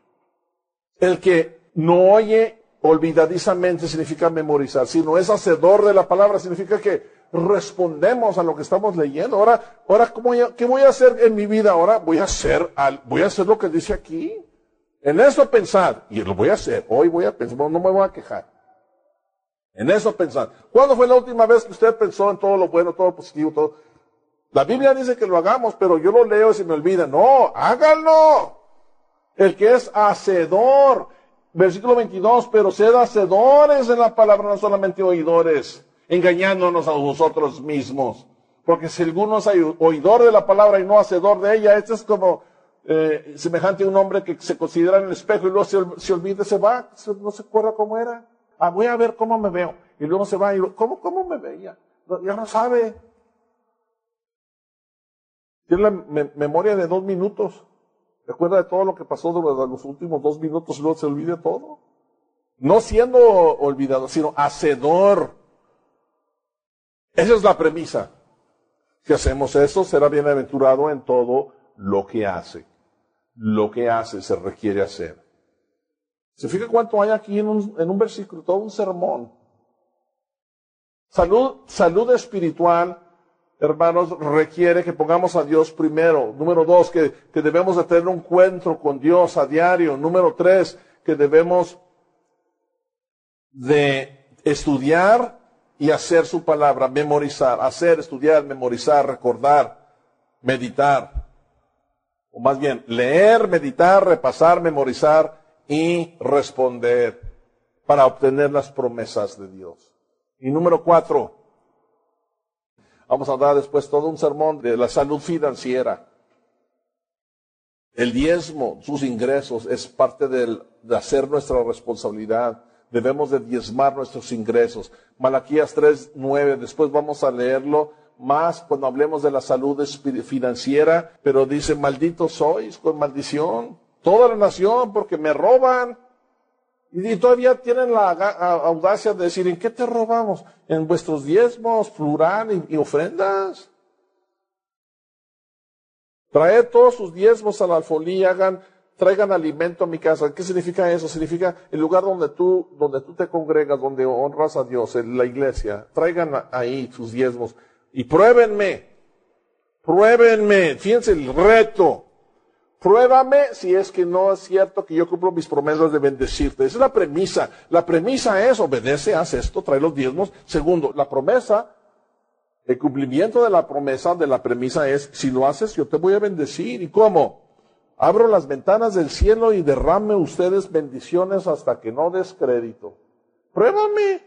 El que no oye olvidadizamente significa memorizar, sino es hacedor de la palabra, significa que respondemos a lo que estamos leyendo. Ahora, ¿qué voy a hacer en mi vida? Ahora voy a hacer lo que dice aquí. En eso pensar, y lo voy a hacer, hoy voy a pensar, no me voy a quejar. En eso pensar. ¿Cuándo fue la última vez que usted pensó en todo lo bueno, todo lo positivo, todo? La Biblia dice que lo hagamos, pero yo lo leo y se me olvida. No, háganlo. El que es hacedor, versículo 22, pero sed hacedores en la palabra, no solamente oidores, engañándonos a vosotros mismos. Porque si alguno es oidor de la palabra y no hacedor de ella, este es como semejante a un hombre que se considera en el espejo y luego se olvida, se va, no se acuerda cómo era. voy a ver cómo me veo. Y luego se va y ¿cómo me veía? Ya no sabe. Tiene la memoria de 2 minutos. Recuerda de todo lo que pasó durante los últimos 2 minutos y luego se olvide todo. No siendo olvidado, sino hacedor. Esa es la premisa. Si hacemos eso, será bienaventurado en todo lo que hace. Lo que hace se requiere hacer. ¿Se fija cuánto hay aquí en un versículo? Todo un sermón. Salud espiritual, hermanos, requiere que pongamos a Dios primero. Número 2, que debemos de tener un encuentro con Dios a diario. Número 3, que debemos de estudiar y hacer su palabra, memorizar. Hacer, estudiar, memorizar, recordar, meditar. O más bien, leer, meditar, repasar, memorizar y responder para obtener las promesas de Dios. Y número 4, vamos a dar después todo un sermón de la salud financiera. El diezmo, sus ingresos, es parte de hacer nuestra responsabilidad. Debemos de diezmar nuestros ingresos. Malaquías 3:9, después vamos a leerlo más cuando hablemos de la salud financiera, pero dice, malditos sois con maldición, toda la nación, porque me roban. Y todavía tienen la audacia de decir, ¿en qué te robamos? En vuestros diezmos, plural y ofrendas. Traed todos sus diezmos a la alfolía, traigan alimento a mi casa. ¿Qué significa eso? Significa el lugar donde tú te congregas, donde honras a Dios, en la iglesia. Traigan ahí sus diezmos y pruébenme. Fíjense el reto. Pruébame si es que no es cierto que yo cumplo mis promesas de bendecirte. Esa es la premisa. La premisa es, obedece, haz esto, trae los diezmos. Segundo, la promesa, el cumplimiento de la promesa, de la premisa es, si lo haces, yo te voy a bendecir. ¿Y cómo? Abro las ventanas del cielo y derrame ustedes bendiciones hasta que no des crédito. Pruébame.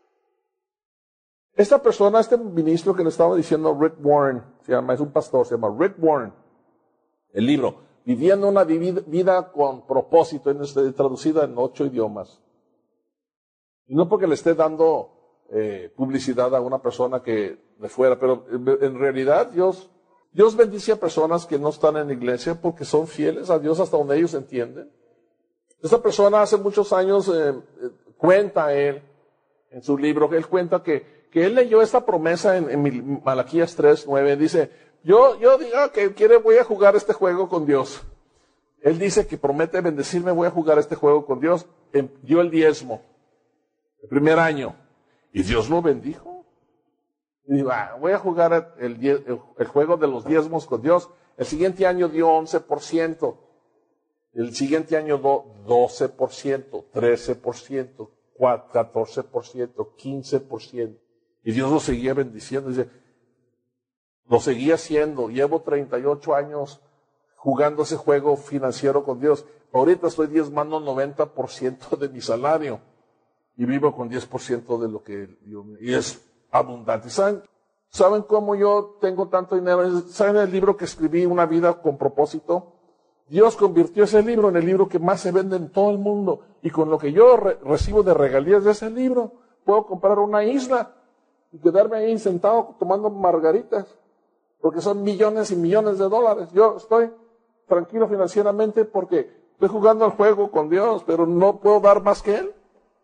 Esta persona, este ministro que le estaba diciendo, Rick Warren, es un pastor, se llama Rick Warren. El libro, Viviendo una vida con propósito, traducida en 8 idiomas. Y no porque le esté dando publicidad a una persona que de fuera, pero en realidad Dios bendice a personas que no están en la iglesia porque son fieles a Dios hasta donde ellos entienden. Esta persona hace muchos años cuenta él, en su libro, él cuenta que él leyó esta promesa en Malaquías 3:9, dice, yo digo que voy a jugar este juego con Dios. Él dice que promete bendecirme, voy a jugar este juego con Dios. Dio el diezmo, el primer año, y Dios lo bendijo. Y digo, voy a jugar el juego de los diezmos con Dios. El siguiente año dio 11%. El siguiente año dio 12%, 13%, 14%, 15%. Y Dios lo seguía bendiciendo. Dice, lo seguía haciendo. Llevo 38 años jugando ese juego financiero con Dios. Ahorita estoy diezmando 90% de mi salario. Y vivo con 10% de lo que Dios me... Y es abundante. ¿Saben cómo yo tengo tanto dinero? ¿Saben el libro que escribí, Una vida con propósito? Dios convirtió ese libro en el libro que más se vende en todo el mundo. Y con lo que yo recibo de regalías de ese libro, puedo comprar una isla y quedarme ahí sentado tomando margaritas. Porque son millones y millones de dólares. Yo estoy tranquilo financieramente porque estoy jugando al juego con Dios, pero no puedo dar más que Él.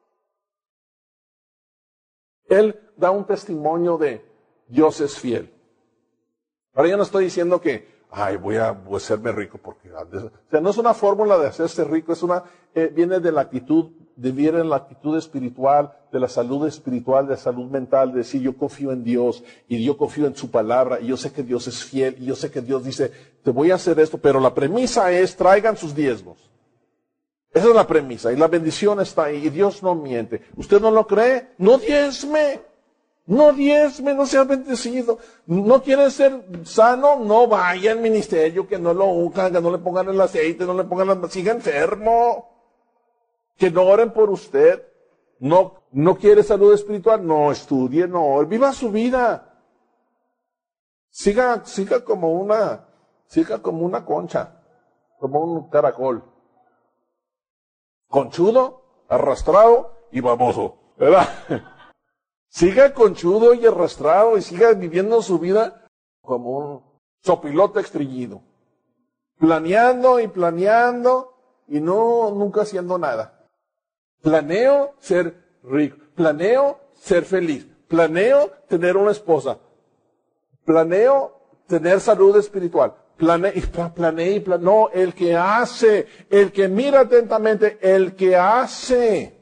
Él da un testimonio de Dios es fiel. Ahora yo no estoy diciendo que, voy a hacerme rico porque... O sea, no es una fórmula de hacerse rico, viene de la actitud, viene la actitud espiritual, de la salud espiritual, de la salud mental, de decir yo confío en Dios y yo confío en su palabra y yo sé que Dios es fiel y yo sé que Dios dice, te voy a hacer esto, pero la premisa es traigan sus diezmos. Esa es la premisa y la bendición está ahí y Dios no miente. ¿Usted no lo cree? No diezme, no sea bendecido. ¿No quiere ser sano? No vaya al ministerio, que no lo unjan, que no le pongan el aceite, no le pongan siga enfermo. Que no oren por usted. No quiere salud espiritual, no estudie, no, viva su vida. Siga como una concha, como un caracol. Conchudo, arrastrado y baboso. ¿verdad? Siga conchudo y arrastrado y siga viviendo su vida como un sopilote estreñido. Planeando y nunca haciendo nada. Planeo ser rico, planeo ser feliz, planeo tener una esposa, planeo tener salud espiritual, no, el que hace, el que mira atentamente, el que hace.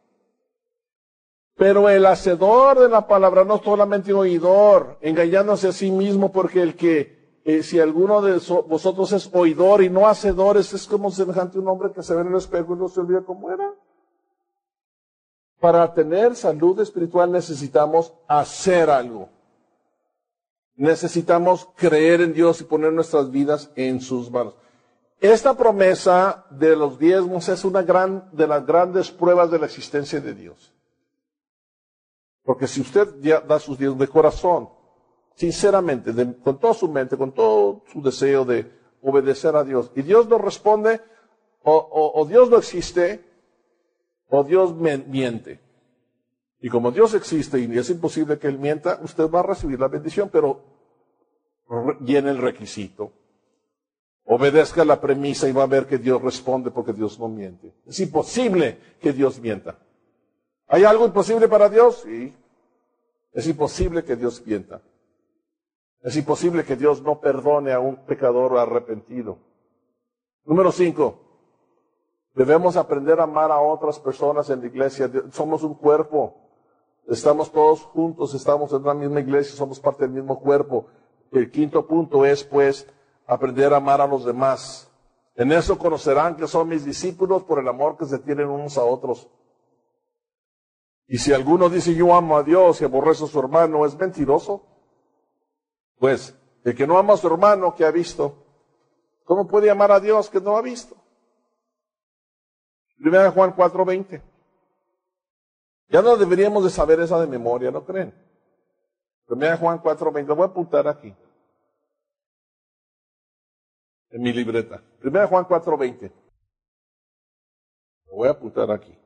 Pero el hacedor de la palabra no solamente oidor, engañándose a sí mismo, porque el que si alguno de vosotros es oidor y no hacedor, es como semejante a un hombre que se ve en el espejo y no se olvida cómo era. Para tener salud espiritual necesitamos hacer algo. Necesitamos creer en Dios y poner nuestras vidas en sus manos. Esta promesa de los diezmos es una de las grandes pruebas de la existencia de Dios. Porque si usted ya da sus diezmos de corazón, sinceramente, con toda su mente, con todo su deseo de obedecer a Dios, y Dios no responde, o Dios no existe, o Dios miente. Y como Dios existe y es imposible que Él mienta, usted va a recibir la bendición, pero llene el requisito. Obedezca la premisa y va a ver que Dios responde porque Dios no miente. Es imposible que Dios mienta. ¿Hay algo imposible para Dios? Sí. Es imposible que Dios mienta. Es imposible que Dios no perdone a un pecador arrepentido. Número 5. Debemos aprender a amar a otras personas en la iglesia. Somos un cuerpo. Estamos todos juntos, estamos en la misma iglesia, somos parte del mismo cuerpo. El 5º punto es, pues, aprender a amar a los demás. En eso conocerán que son mis discípulos por el amor que se tienen unos a otros. Y si alguno dice yo amo a Dios y aborrece a su hermano, ¿es mentiroso? Pues, el que no ama a su hermano, que ha visto, ¿cómo puede amar a Dios que no ha visto? 1 Juan 4:20. Ya no deberíamos de saber esa de memoria, ¿no creen? 1 Juan 4:20, lo voy a apuntar aquí. En mi libreta. 1 Juan 4:20. Lo voy a apuntar aquí.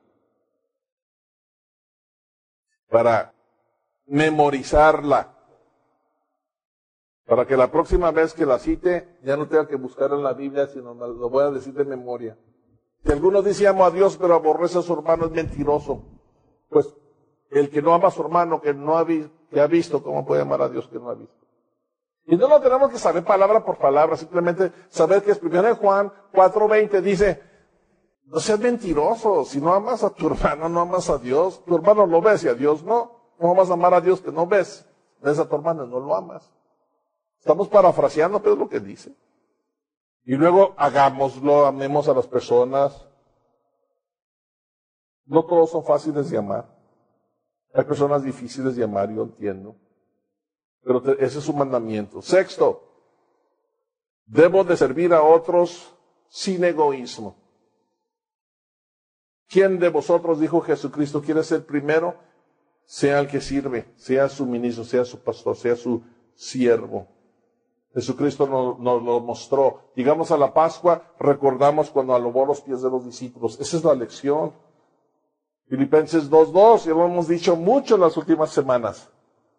Para memorizarla. Para que la próxima vez que la cite, ya no tenga que buscar en la Biblia, sino lo voy a decir de memoria. Si alguno dice amo a Dios, pero aborrece a su hermano, es mentiroso. Pues el que no ama a su hermano, que ha visto, ¿cómo puede amar a Dios que no ha visto? Y no lo tenemos que saber palabra por palabra, simplemente saber que es 1 Juan 4:20 dice, no seas mentiroso, si no amas a tu hermano, no amas a Dios. Tu hermano lo ves y a Dios no. No vas a amar a Dios que no ves. Ves a tu hermano y no lo amas. Estamos parafraseando, pero es lo que dice. Y luego hagámoslo, amemos a las personas. No todos son fáciles de amar. Hay personas difíciles de amar, yo entiendo. Pero ese es un mandamiento. 6, debo de servir a otros sin egoísmo. ¿Quién de vosotros, dijo Jesucristo, quiere ser primero? Sea el que sirve, sea su ministro, sea su pastor, sea su siervo. Jesucristo nos lo mostró. Llegamos a la Pascua, recordamos cuando alabó los pies de los discípulos. Esa es la lección. Filipenses 2:2, ya lo hemos dicho mucho en las últimas semanas.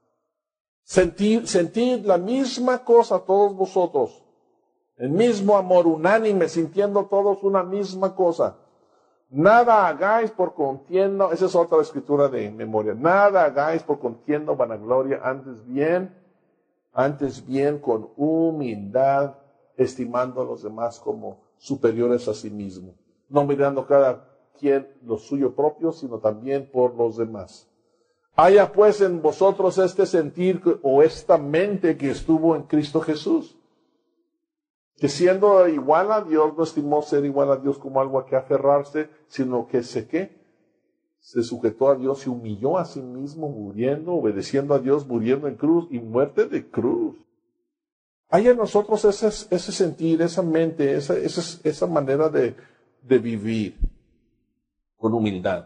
Sentid la misma cosa todos vosotros. El mismo amor unánime, sintiendo todos una misma cosa. Nada hagáis por contienda, esa es otra escritura de memoria. Nada hagáis por contienda o vanagloria, antes bien con humildad, estimando a los demás como superiores a sí mismo. No mirando cada quien lo suyo propio, sino también por los demás. Haya pues en vosotros este sentir o esta mente que estuvo en Cristo Jesús, que siendo igual a Dios, no estimó ser igual a Dios como algo a que aferrarse, sino que se sujetó a Dios y humilló a sí mismo, muriendo, obedeciendo a Dios, muriendo en cruz y muerte de cruz. Hay en nosotros ese sentir, esa mente, esa manera de vivir con humildad.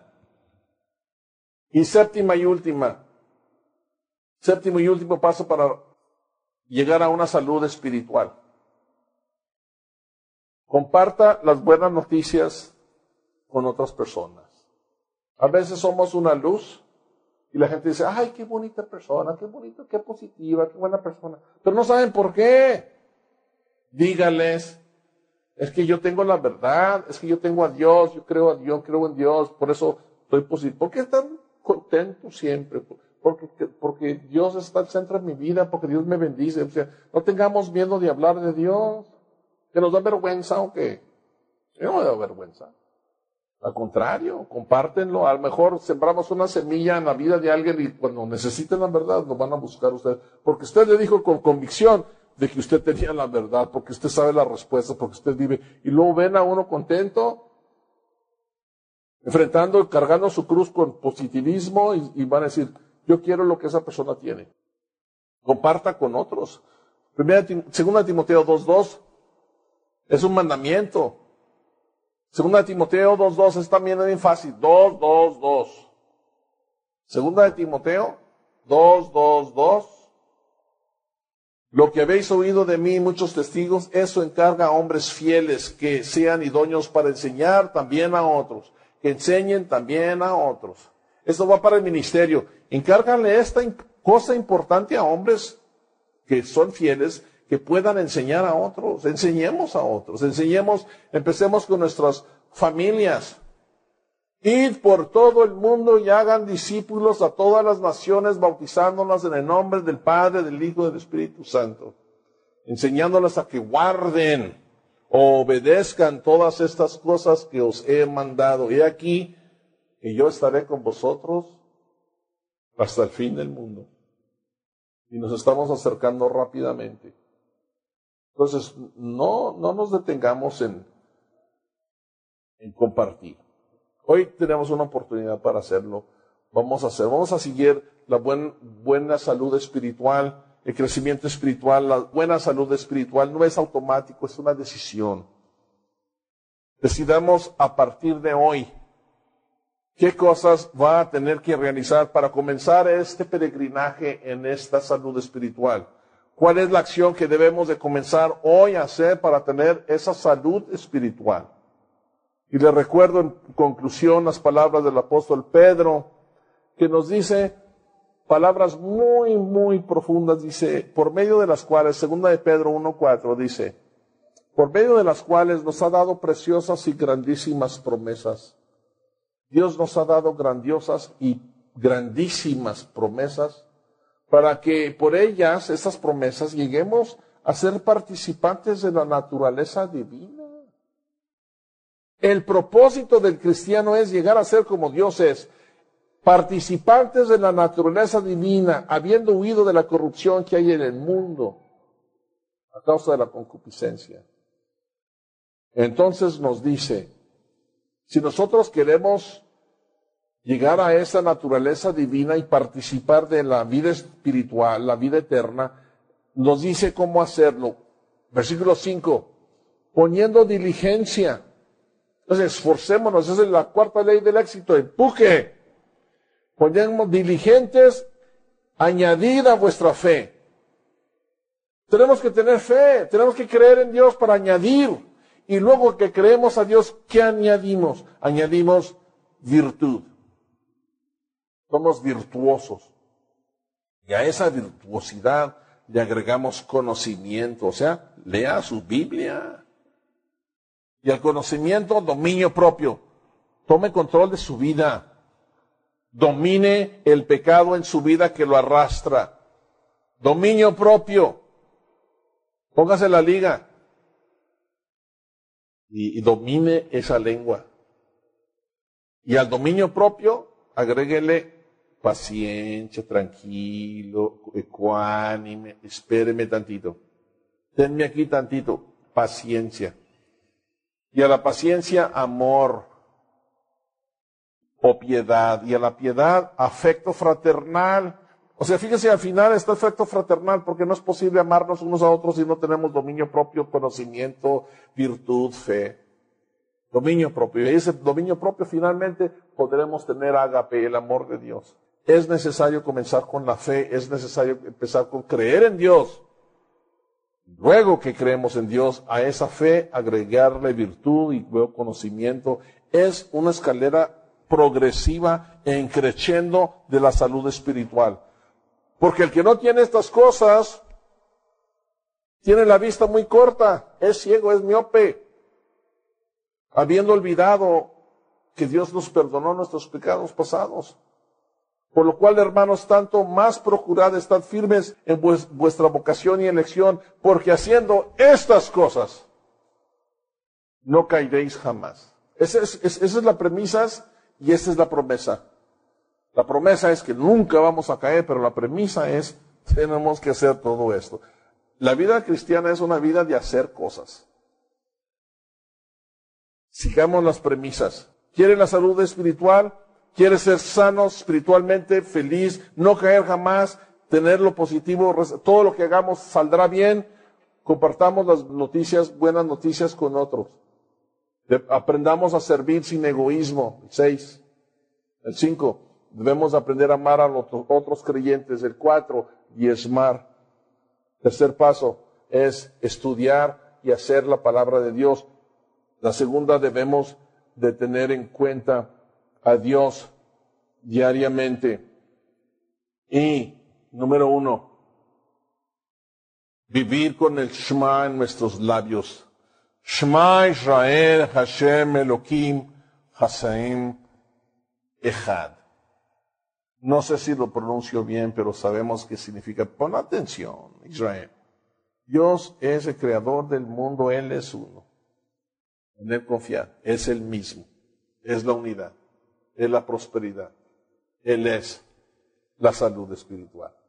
Y séptimo y último paso para llegar a una salud espiritual. Comparta las buenas noticias con otras personas. A veces somos una luz Y la gente dice, ay, qué bonita persona, qué bonito, qué positiva, qué buena persona. Pero no saben por qué. Dígales, es que yo tengo la verdad, es que yo tengo a Dios, yo creo en Dios, por eso estoy positivo. ¿Por qué están contentos siempre? Porque Dios está al centro de mi vida, porque Dios me bendice. O sea, no tengamos miedo de hablar de Dios. ¿Que nos da vergüenza o qué? Yo no me da vergüenza. Al contrario, compártenlo. A lo mejor sembramos una semilla en la vida de alguien y cuando necesiten la verdad lo van a buscar ustedes. Porque usted le dijo con convicción de que usted tenía la verdad, porque usted sabe la respuesta, porque usted vive. Y luego ven a uno contento, enfrentando y cargando su cruz con positivismo y van a decir, yo quiero lo que esa persona tiene. Comparta con otros. 2 Timoteo 2:2 es un mandamiento. 2 Timoteo 2:2 es también bien fácil. 2:2:2. 2 Timoteo 2:2:2. Lo que habéis oído de mí, muchos testigos, eso encarga a hombres fieles que sean idóneos para enseñar también a otros, que enseñen también a otros. Esto va para el ministerio. Encárgale esta cosa importante a hombres que son fieles, que puedan enseñar a otros. Enseñemos a otros. Empecemos con nuestras familias. Id por todo el mundo y hagan discípulos a todas las naciones, bautizándolas en el nombre del Padre, del Hijo y del Espíritu Santo, enseñándolas a que guarden o obedezcan todas estas cosas que os he mandado. He aquí que yo estaré con vosotros hasta el fin del mundo. Y nos estamos acercando rápidamente. Entonces, no nos detengamos en compartir. Hoy tenemos una oportunidad para hacerlo. Vamos a seguir la buena salud espiritual, el crecimiento espiritual. La buena salud espiritual no es automático, es una decisión. Decidamos a partir de hoy qué cosas va a tener que realizar para comenzar este peregrinaje en esta salud espiritual. ¿Cuál es la acción que debemos de comenzar hoy a hacer para tener esa salud espiritual? Y le recuerdo en conclusión las palabras del apóstol Pedro, que nos dice palabras muy, muy profundas, dice, por medio de las cuales, 2 de Pedro 1:4 dice, por medio de las cuales nos ha dado preciosas y grandísimas promesas. Dios nos ha dado grandiosas y grandísimas promesas para que por ellas, esas promesas, lleguemos a ser participantes de la naturaleza divina. El propósito del cristiano es llegar a ser como Dios es, participantes de la naturaleza divina, habiendo huido de la corrupción que hay en el mundo a causa de la concupiscencia. Entonces nos dice, si nosotros queremos llegar a esa naturaleza divina y participar de la vida espiritual, la vida eterna, nos dice cómo hacerlo. Versículo 5, poniendo diligencia. Entonces, esforcémonos, esa es la cuarta ley del éxito, empuje. Ponemos diligentes, añadid a vuestra fe. Tenemos que tener fe, tenemos que creer en Dios para añadir. Y luego que creemos a Dios, ¿qué añadimos? Añadimos virtud. Somos virtuosos. Y a esa virtuosidad le agregamos conocimiento, o sea, lea su Biblia. Y al conocimiento, dominio propio. Tome control de su vida. Domine el pecado en su vida que lo arrastra. Dominio propio. Póngase la liga. Y domine esa lengua. Y al dominio propio, agréguele paciencia, tranquilo, ecuánime, espéreme tantito. Tenme aquí tantito, paciencia. Y a la paciencia, amor o piedad. Y a la piedad, afecto fraternal. O sea, fíjese, al final está afecto fraternal, porque no es posible amarnos unos a otros si no tenemos dominio propio, conocimiento, virtud, fe. Dominio propio. Y ese dominio propio finalmente podremos tener ágape, el amor de Dios. Es necesario comenzar con la fe, es necesario empezar con creer en Dios. Luego que creemos en Dios, a esa fe agregarle virtud y luego conocimiento. Es una escalera progresiva e increciendo de la salud espiritual. Porque el que no tiene estas cosas, tiene la vista muy corta, es ciego, es miope, habiendo olvidado que Dios nos perdonó nuestros pecados pasados. Por lo cual, hermanos, tanto más procurad estar firmes en vuestra vocación y elección, porque haciendo estas cosas, no caeréis jamás. Esa es la premisa y esa es la promesa. La promesa es que nunca vamos a caer, pero la premisa es, tenemos que hacer todo esto. La vida cristiana es una vida de hacer cosas. Sigamos las premisas. ¿Quiere la salud espiritual? ¿Quiere ser sano espiritualmente, feliz, no caer jamás, tener lo positivo, todo lo que hagamos saldrá bien? Compartamos las noticias, buenas noticias con otros. Aprendamos a servir sin egoísmo. 6. El 5. Debemos aprender a amar a los otros creyentes. El 4. Diezmar. Tercer paso es estudiar y hacer la palabra de Dios. La segunda, debemos de tener en cuenta a Dios diariamente. Y, número 1, vivir con el Shema en nuestros labios. Shema Israel, Hashem Elohim, Hasaim Echad. No sé si lo pronuncio bien, pero sabemos qué significa. Pon atención, Israel. Dios es el creador del mundo, Él es uno. En Él confiar, es el mismo, es la unidad, es la prosperidad, Él es la salud espiritual.